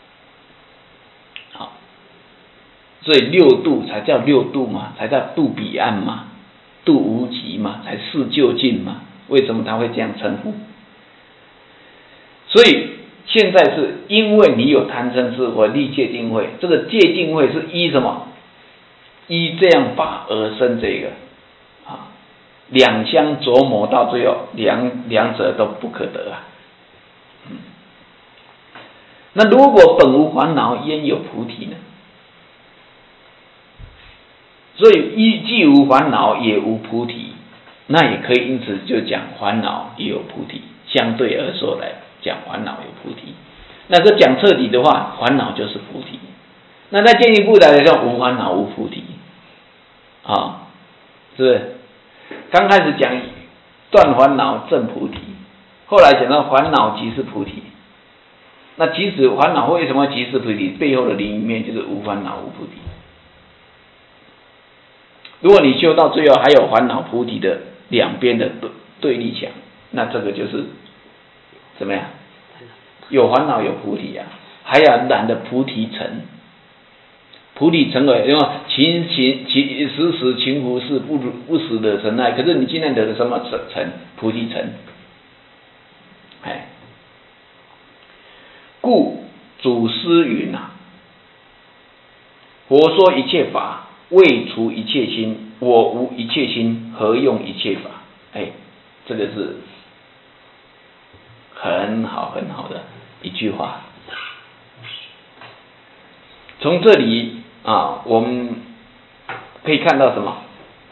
好，所以六度才叫六度嘛，才叫渡彼岸嘛，渡无极嘛，才是究竟嘛。为什么他会这样称呼？所以现在是因为你有贪嗔痴或立戒定慧，这个戒定慧是依什么？依这样法而生这个啊，两相琢磨到最后，两两者都不可得啊。嗯，那如果本无烦恼，焉有菩提呢？所以一既无烦恼，也无菩提，那也可以因此就讲烦恼也有菩提，相对而说来讲烦恼有菩提。那个讲彻底的话，烦恼就是菩提。那再进一步来说，无烦恼无菩提，啊，是不是？刚开始讲断烦恼证菩提，后来讲到烦恼即是菩提。那即使烦恼为什么即是菩提？背后的另一面就是无烦恼无菩提。如果你修到最后还有烦恼菩提的两边的对对立墙，那这个就是怎么样？有烦恼有菩提啊，还要染的菩提尘。菩提尘为因为勤勤勤时时勤拂拭，不不时惹尘埃。可是你今天惹的什么尘？菩提尘。哎，故祖师云啊，佛说一切法，未除一切心，我无一切心，何用一切法？哎，这个是很好很好的一句话。从这里啊，我们可以看到什么？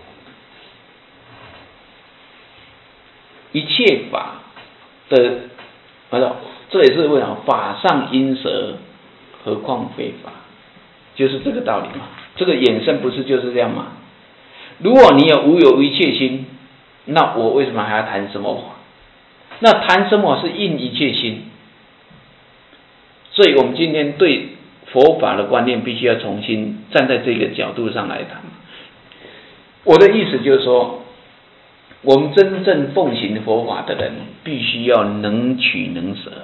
一切法的，这也是为什么法上因舍，何况非法，就是这个道理嘛。这个衍生不是就是这样吗？如果你有无有一切心，那我为什么还要谈什么法？那谈什么是应一切心？所以我们今天对佛法的观念必须要重新站在这个角度上来谈。我的意思就是说，我们真正奉行佛法的人，必须要能取能舍。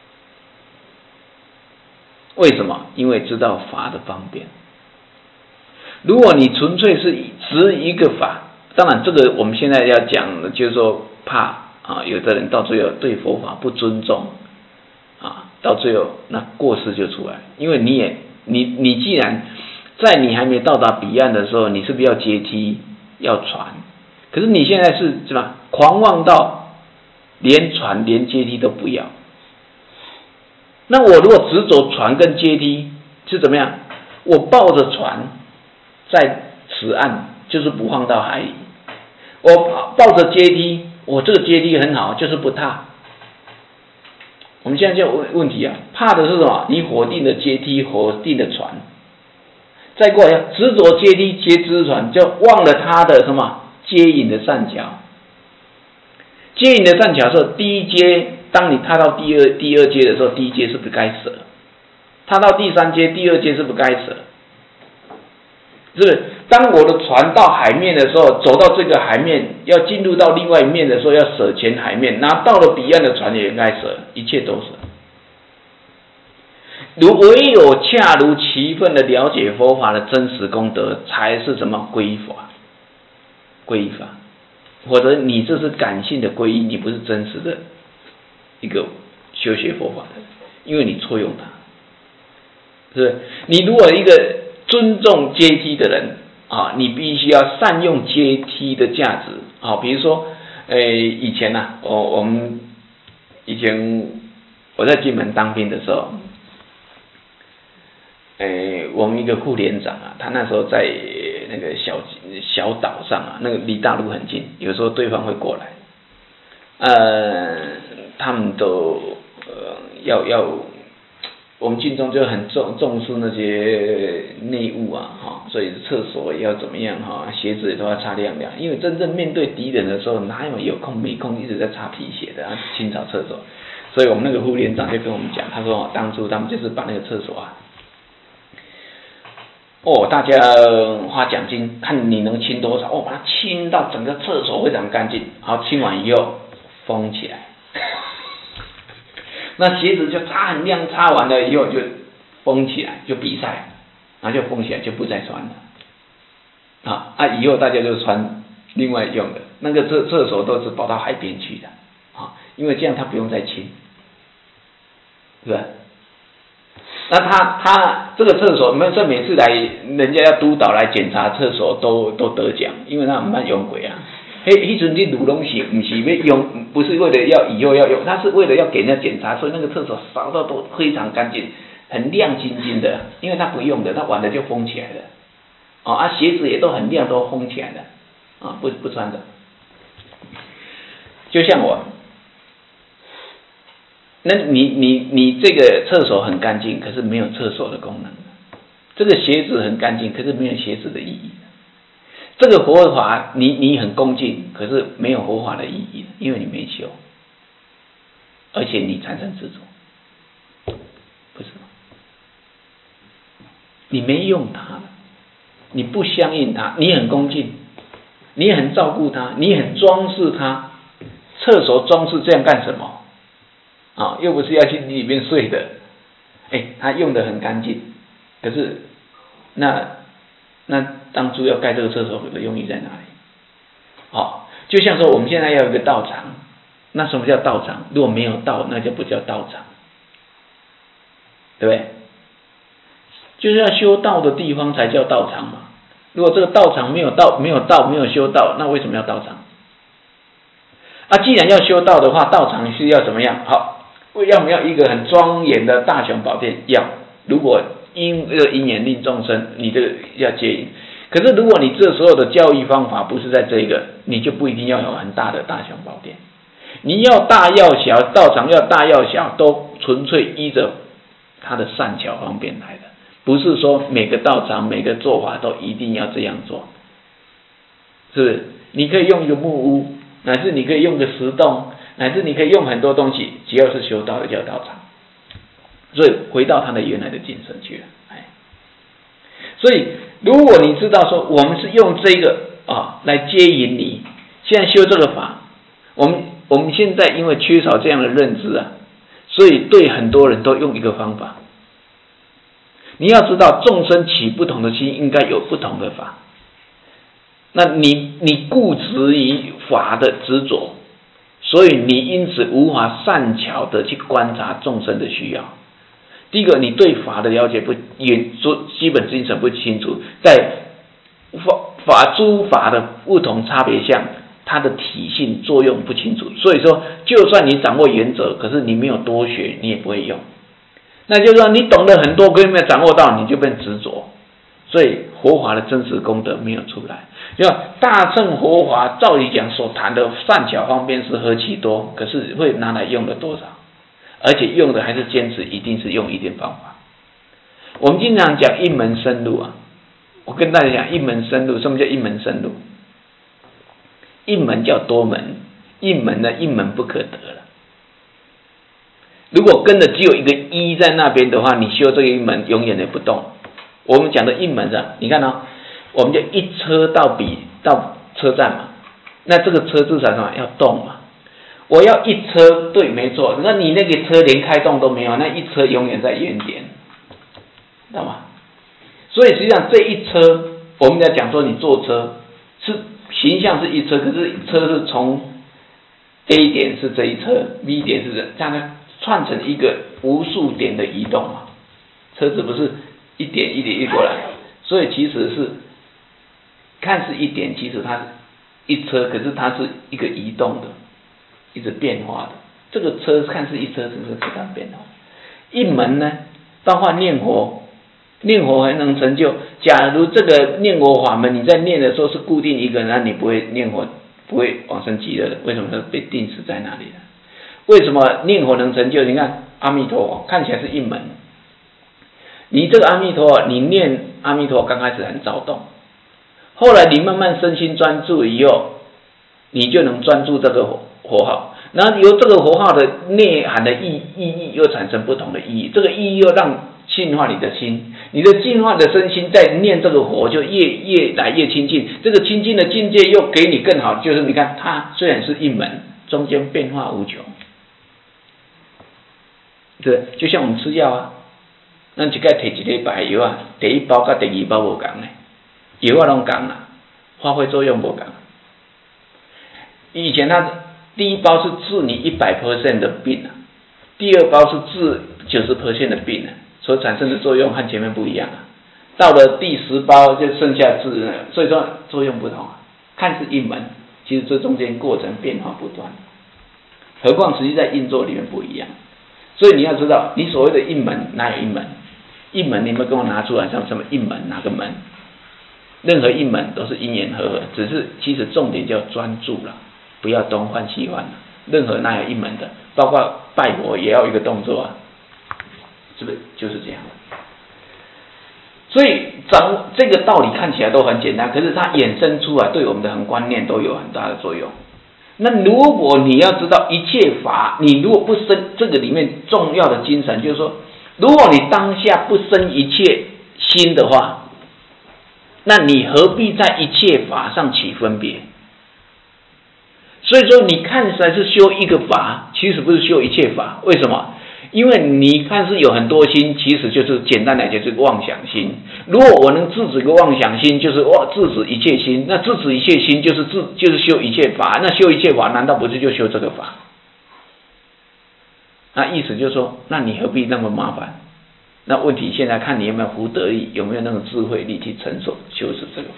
为什么？因为知道法的方便。如果你纯粹是执一个法，当然这个我们现在要讲的就是说，怕啊，有的人到最后对佛法不尊重啊，到最后那过失就出来。因为你也你你既然在你还没到达彼岸的时候，你是不是要阶梯要传？可是你现在是什么？狂妄到连传连阶梯都不要。那我如果只走船跟阶梯是怎么样？我抱着船在此岸，就是不放到海里；我抱着阶梯，我这个阶梯很好，就是不踏。我们现在就问问题啊，怕的是什么？你否定的阶梯，否定的船。再过来，执着阶梯，皆知船，就忘了它的什么接引的善巧。接引的善巧是第一阶。当你踏到第二第二阶的时候，第一阶是不该舍；踏到第三阶，第二阶是不该舍。是不是？当我的船到海面的时候，走到这个海面，要进入到另外一面的时候，要舍前海面；那到了彼岸的船也应该舍，一切都舍。如唯有恰如其分的了解佛法的真实功德，才是什么皈依法？皈依法，或者你这是感性的皈依，你不是真实的一个修学佛法的，因为你错用它，是不是？你如果一个尊重阶梯的人啊，你必须要善用阶梯的价值啊。比如说，呃，以前呐、啊，我我们以前我在金门当兵的时候，呃，我们一个副连长啊，他那时候在那个小小岛上啊，那个离大陆很近，有时候对方会过来，呃。他们都呃要要我们晋中就很重重视那些内务啊，哈，所以厕所也要怎么样哈，鞋子也都要擦亮亮，因为真正面对敌人的时候，哪有有空没空一直在擦皮鞋的啊，清扫厕所。所以我们那个副连长就跟我们讲，他说当初他们就是把那个厕所啊，哦，大家花奖金，看你能清多少，哦，把它清到整个厕所非常干净，好，清完以后封起来。那鞋子就擦很亮，擦完了以后就封起来，就比赛，然后就封起来，就不再穿了。啊啊，以后大家就穿另外用的，那个厕厕所都是跑到海边去的，啊，因为这样他不用再清，是吧？那他他这个厕所，没有这每次来，人家要督导来检查厕所都都得奖，因为他蛮用鬼啊。嘿，迄阵你卤东西不是要用，不是为了要以后要用，他是为了要给人家检查，所以那个厕所扫到都非常干净，很亮晶晶的，因为他不用的，他晚了就封起来了。哦啊，鞋子也都很亮，都封起来了，啊，不不穿的。就像我，那你你你这个厕所很干净，可是没有厕所的功能；这个鞋子很干净，可是没有鞋子的意义。这个佛法你你很恭敬，可是没有佛法的意义，因为你没修，而且你产生执着，不是吗？你没用它，你不相应它，你很恭敬，你很照顾它，你很装饰它。厕所装饰这样干什么？啊，又不是要去里面睡的。哎，他用的很干净，可是那那当初要盖这个厕所的用意在哪里？好，就像说我们现在要有一个道场，那什么叫道场？如果没有道，那就不叫道场，对不对？就是要修道的地方才叫道场嘛。如果这个道场没有道，没有道，没有修道，那为什么要道场？啊，既然要修道的话，道场是要怎么样？好，要不要一个很庄严的大雄宝殿？要。如果因这个因缘令众生，你这个要接引。可是如果你这所有的教育方法不是在这个，你就不一定要有很大的大雄宝殿。你要大要小，道场要大要小，都纯粹依着他的善巧方便来的，不是说每个道场每个做法都一定要这样做，是不是？你可以用一个木屋，乃至你可以用个石洞，乃至你可以用很多东西，只要是修道的叫道场。所以回到他的原来的精神去了。哎，所以如果你知道说我们是用这个啊来接引你，现在修这个法，我们我们现在因为缺少这样的认知啊，所以对很多人都用一个方法。你要知道众生起不同的心，应该有不同的法。那你你固执于法的执着，所以你因此无法善巧的去观察众生的需要。第一个，你对法的了解不也基本精神不清楚，在法法诸法的不同差别相，它的体性作用不清楚，所以说就算你掌握原则，可是你没有多学，你也不会用。那就是说你懂得很多，可是没有掌握到，你就变执着，所以佛法的真实功德没有出来。要大乘佛法照理讲所谈的善巧方便是何其多，可是会拿来用了多少？而且用的还是坚持一定是用一点方法。我们经常讲一门深入啊，我跟大家讲一门深入，什么叫一门深入？一门叫多门，一门呢一门不可得了。如果跟的只有一个一在那边的话，你修这个一门永远也不动。我们讲的一门啊，你看哦，我们就一车到彼到车站嘛，那这个车至少什么要动嘛。我要一车，对，没错。那你那个车连开动都没有，那一车永远在原点，知道吗？所以实际上这一车，我们在讲说你坐车是形象是一车，可是车是从 A 点是这一车 ，B 点是这，这样呢串成一个无数点的移动嘛。车子不是一点一点一过来，所以其实是看似一点，其实它是一车，可是它是一个移动的。一直变化的，这个车看似一车，只是非常变化。一门呢，包括念佛，念佛还能成就。假如这个念佛法门，你在念的时候是固定一个人，那你不会念佛，不会往生极乐的。为什么？它被定死在那里了。为什么念佛能成就？你看阿弥陀佛看起来是一门， 你这个阿弥陀，你念阿弥陀刚开始很躁动，后来你慢慢身心专注以后，你就能专注这个佛号，然后由这个佛号的内涵的意意义又产生不同的意义，这个意义又让净化你的心，你的净化的身心在念这个佛就越越来越亲近，这个亲近的境界又给你更好，就是你看它虽然是一门，中间变化无穷，对，就像我们吃药啊，咱一概摕一礼拜药啊，第一包跟第二包无同呢，药啊拢同啦，发挥作用无同。以前它第一包是治你一百 percent 的病啊，第二包是治九十 percent 的病啊，所产生的作用和前面不一样啊。到了第十包就剩下治了，所以说作用不同啊。看似一门，其实这中间过程变化不断，何况实际在运作里面不一样。所以你要知道，你所谓的一门哪有一门？一门你们跟我拿出来，像什么一门哪个门？任何一门都是因缘和合，只是其实重点叫专注了，不要东换西换了。任何哪有一门的，包括拜佛也要一个动作啊，是不是？就是这样。所以掌握这个道理看起来都很简单，可是它衍生出来对我们的很观念都有很大的作用。那如果你要知道一切法，你如果不生这个里面重要的精神，就是说，如果你当下不生一切心的话，那你何必在一切法上起分别？所以说，你看起来是修一个法，其实不是修一切法。为什么？因为你看是有很多心，其实就是简单来讲就是妄想心。如果我能制止一个妄想心，就是哇制止一切心，那制止一切心就是制就是修一切法。那修一切法，难道不是就修这个法？那意思就是说，那你何必那么麻烦？那问题现在看你有没有福德力，有没有那种智慧力去承受修持这个法。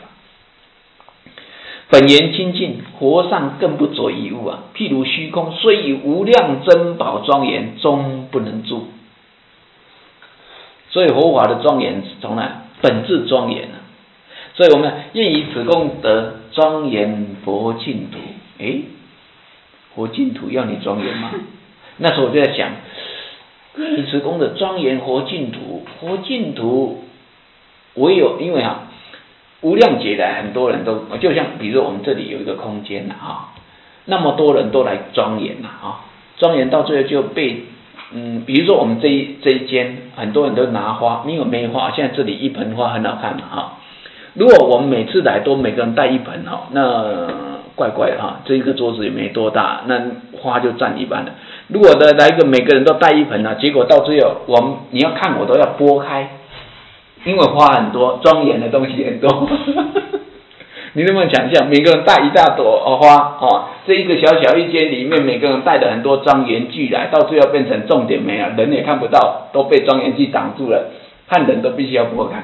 本源清净，佛上更不着一物啊！譬如虚空，虽以无量珍宝庄严，终不能住。所以佛法的庄严从哪？本质庄严啊！所以我们愿以此功德庄严佛净土。诶，佛净土要你庄严吗？那时候我就在想，以此功德庄严佛净土，佛净土唯有因为啊。无量劫来，很多人都就像比如说我们这里有一个空间呐哈，那么多人都来庄严呐哈，庄严到最后就被嗯，比如说我们这一这一间很多人都拿花，你有没花？现在这里一盆花很好看嘛哈。如果我们每次来都每个人带一盆哈，那怪怪的哈，这一个桌子也没多大，那花就占一半了。如果的来一个每个人都带一盆啊，结果到最后我们你要看我都要拨开。因为花很多，庄严的东西很多，你能不能想象，每个人带一大朵花哦，这一个小小一间里面，每个人带了很多庄严具来，到最后变成重点没了，人也看不到，都被庄严具挡住了，看人都必须要拨开，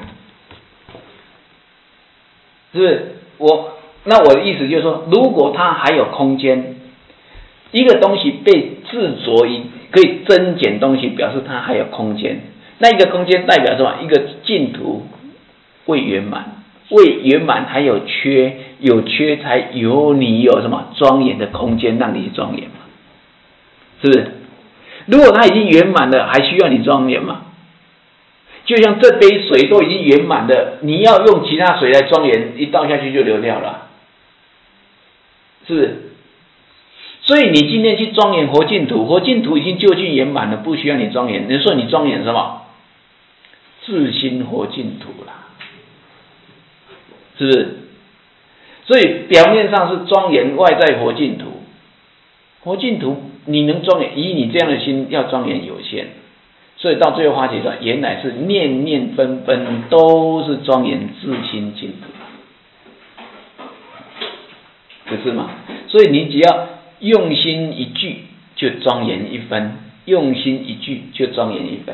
是不是？我那我的意思就是说，如果它还有空间，一个东西被制着于可以增减东西，表示它还有空间。那一个空间代表什么？一个净土未圆满，未圆满还有缺，有缺才有你有什么庄严的空间让你去庄严嘛？是不是？如果它已经圆满了，还需要你庄严吗？就像这杯水都已经圆满了，你要用其他水来庄严，一倒下去就流掉了，是不是？所以你今天去庄严佛净土，佛净土已经究竟圆满了，不需要你庄严。你说你庄严什么？自心佛净土啦，是不是？所以表面上是庄严，外在佛净土。佛净土你能庄严，以你这样的心要庄严有限，所以到最后发觉说，原来是念念分分都是庄严自心净土，不是吗？所以你只要用心一句，就庄严一分；用心一句，就庄严一分。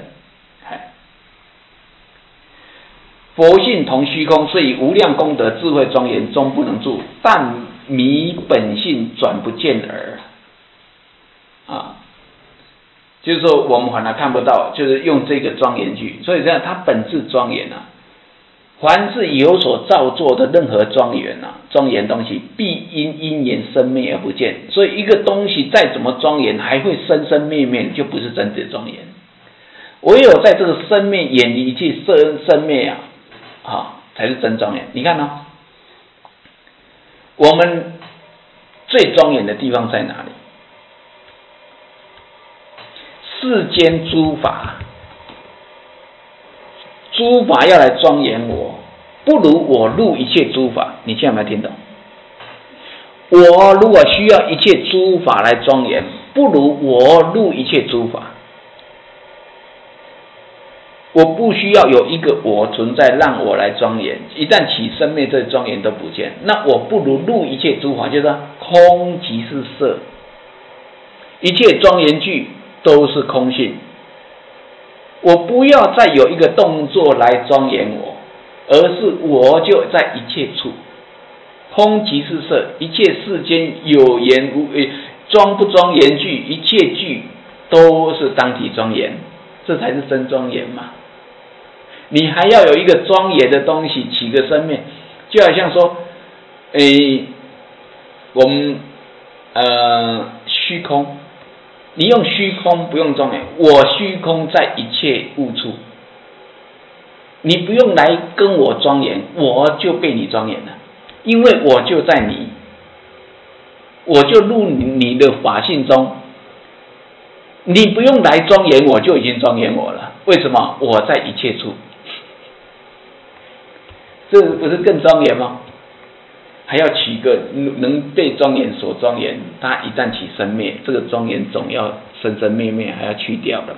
佛性同虚空，所以无量功德智慧庄严终不能住，但迷本性转不见耳。啊，就是说我们反而看不到，就是用这个庄严句，所以这样它本质庄严啊。凡是有所造作的任何庄严啊，庄严东西必因因缘生灭而不见。所以一个东西再怎么庄严，还会生生灭灭，就不是真的庄严。 唯有在这个生灭远离一切生生灭啊，啊，才是真庄严。你看哦，我们最庄严的地方在哪里？世间诸法，诸法要来庄严我，不如我入一切诸法。你现在有没有听懂？我如果需要一切诸法来庄严，不如我入一切诸法。我不需要有一个我存在让我来庄严，一旦起生灭，这庄严都不见。那我不如入一切诸法，就是说空即是色，一切庄严具都是空性。我不要再有一个动作来庄严我，而是我就在一切处。空即是色，一切世间有言无诶，庄不庄严具，一切具都是当体庄严，这才是真庄严嘛。你还要有一个庄严的东西起个生灭，就好像说，诶，我们呃虚空，你用虚空不用庄严，我虚空在一切物处，你不用来跟我庄严，我就被你庄严了。因为我就在你，我就入你的法性中，你不用来庄严，我就已经庄严我了。为什么？我在一切处，这不是更庄严吗？还要起一个能被庄严所庄严，它一旦起生灭，这个庄严总要生生灭灭，还要去掉的。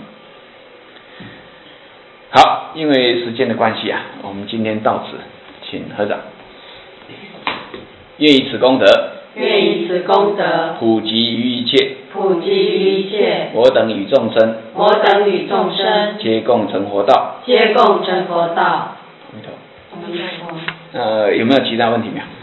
好，因为时间的关系啊，我们今天到此，请合掌。愿以此功德， 愿以此功德普及于一切， 普及于一切， 我等与众生， 我等与众生， 皆共成佛道， 皆共成佛道。 阿弥陀。呃，有没有其他问题没有？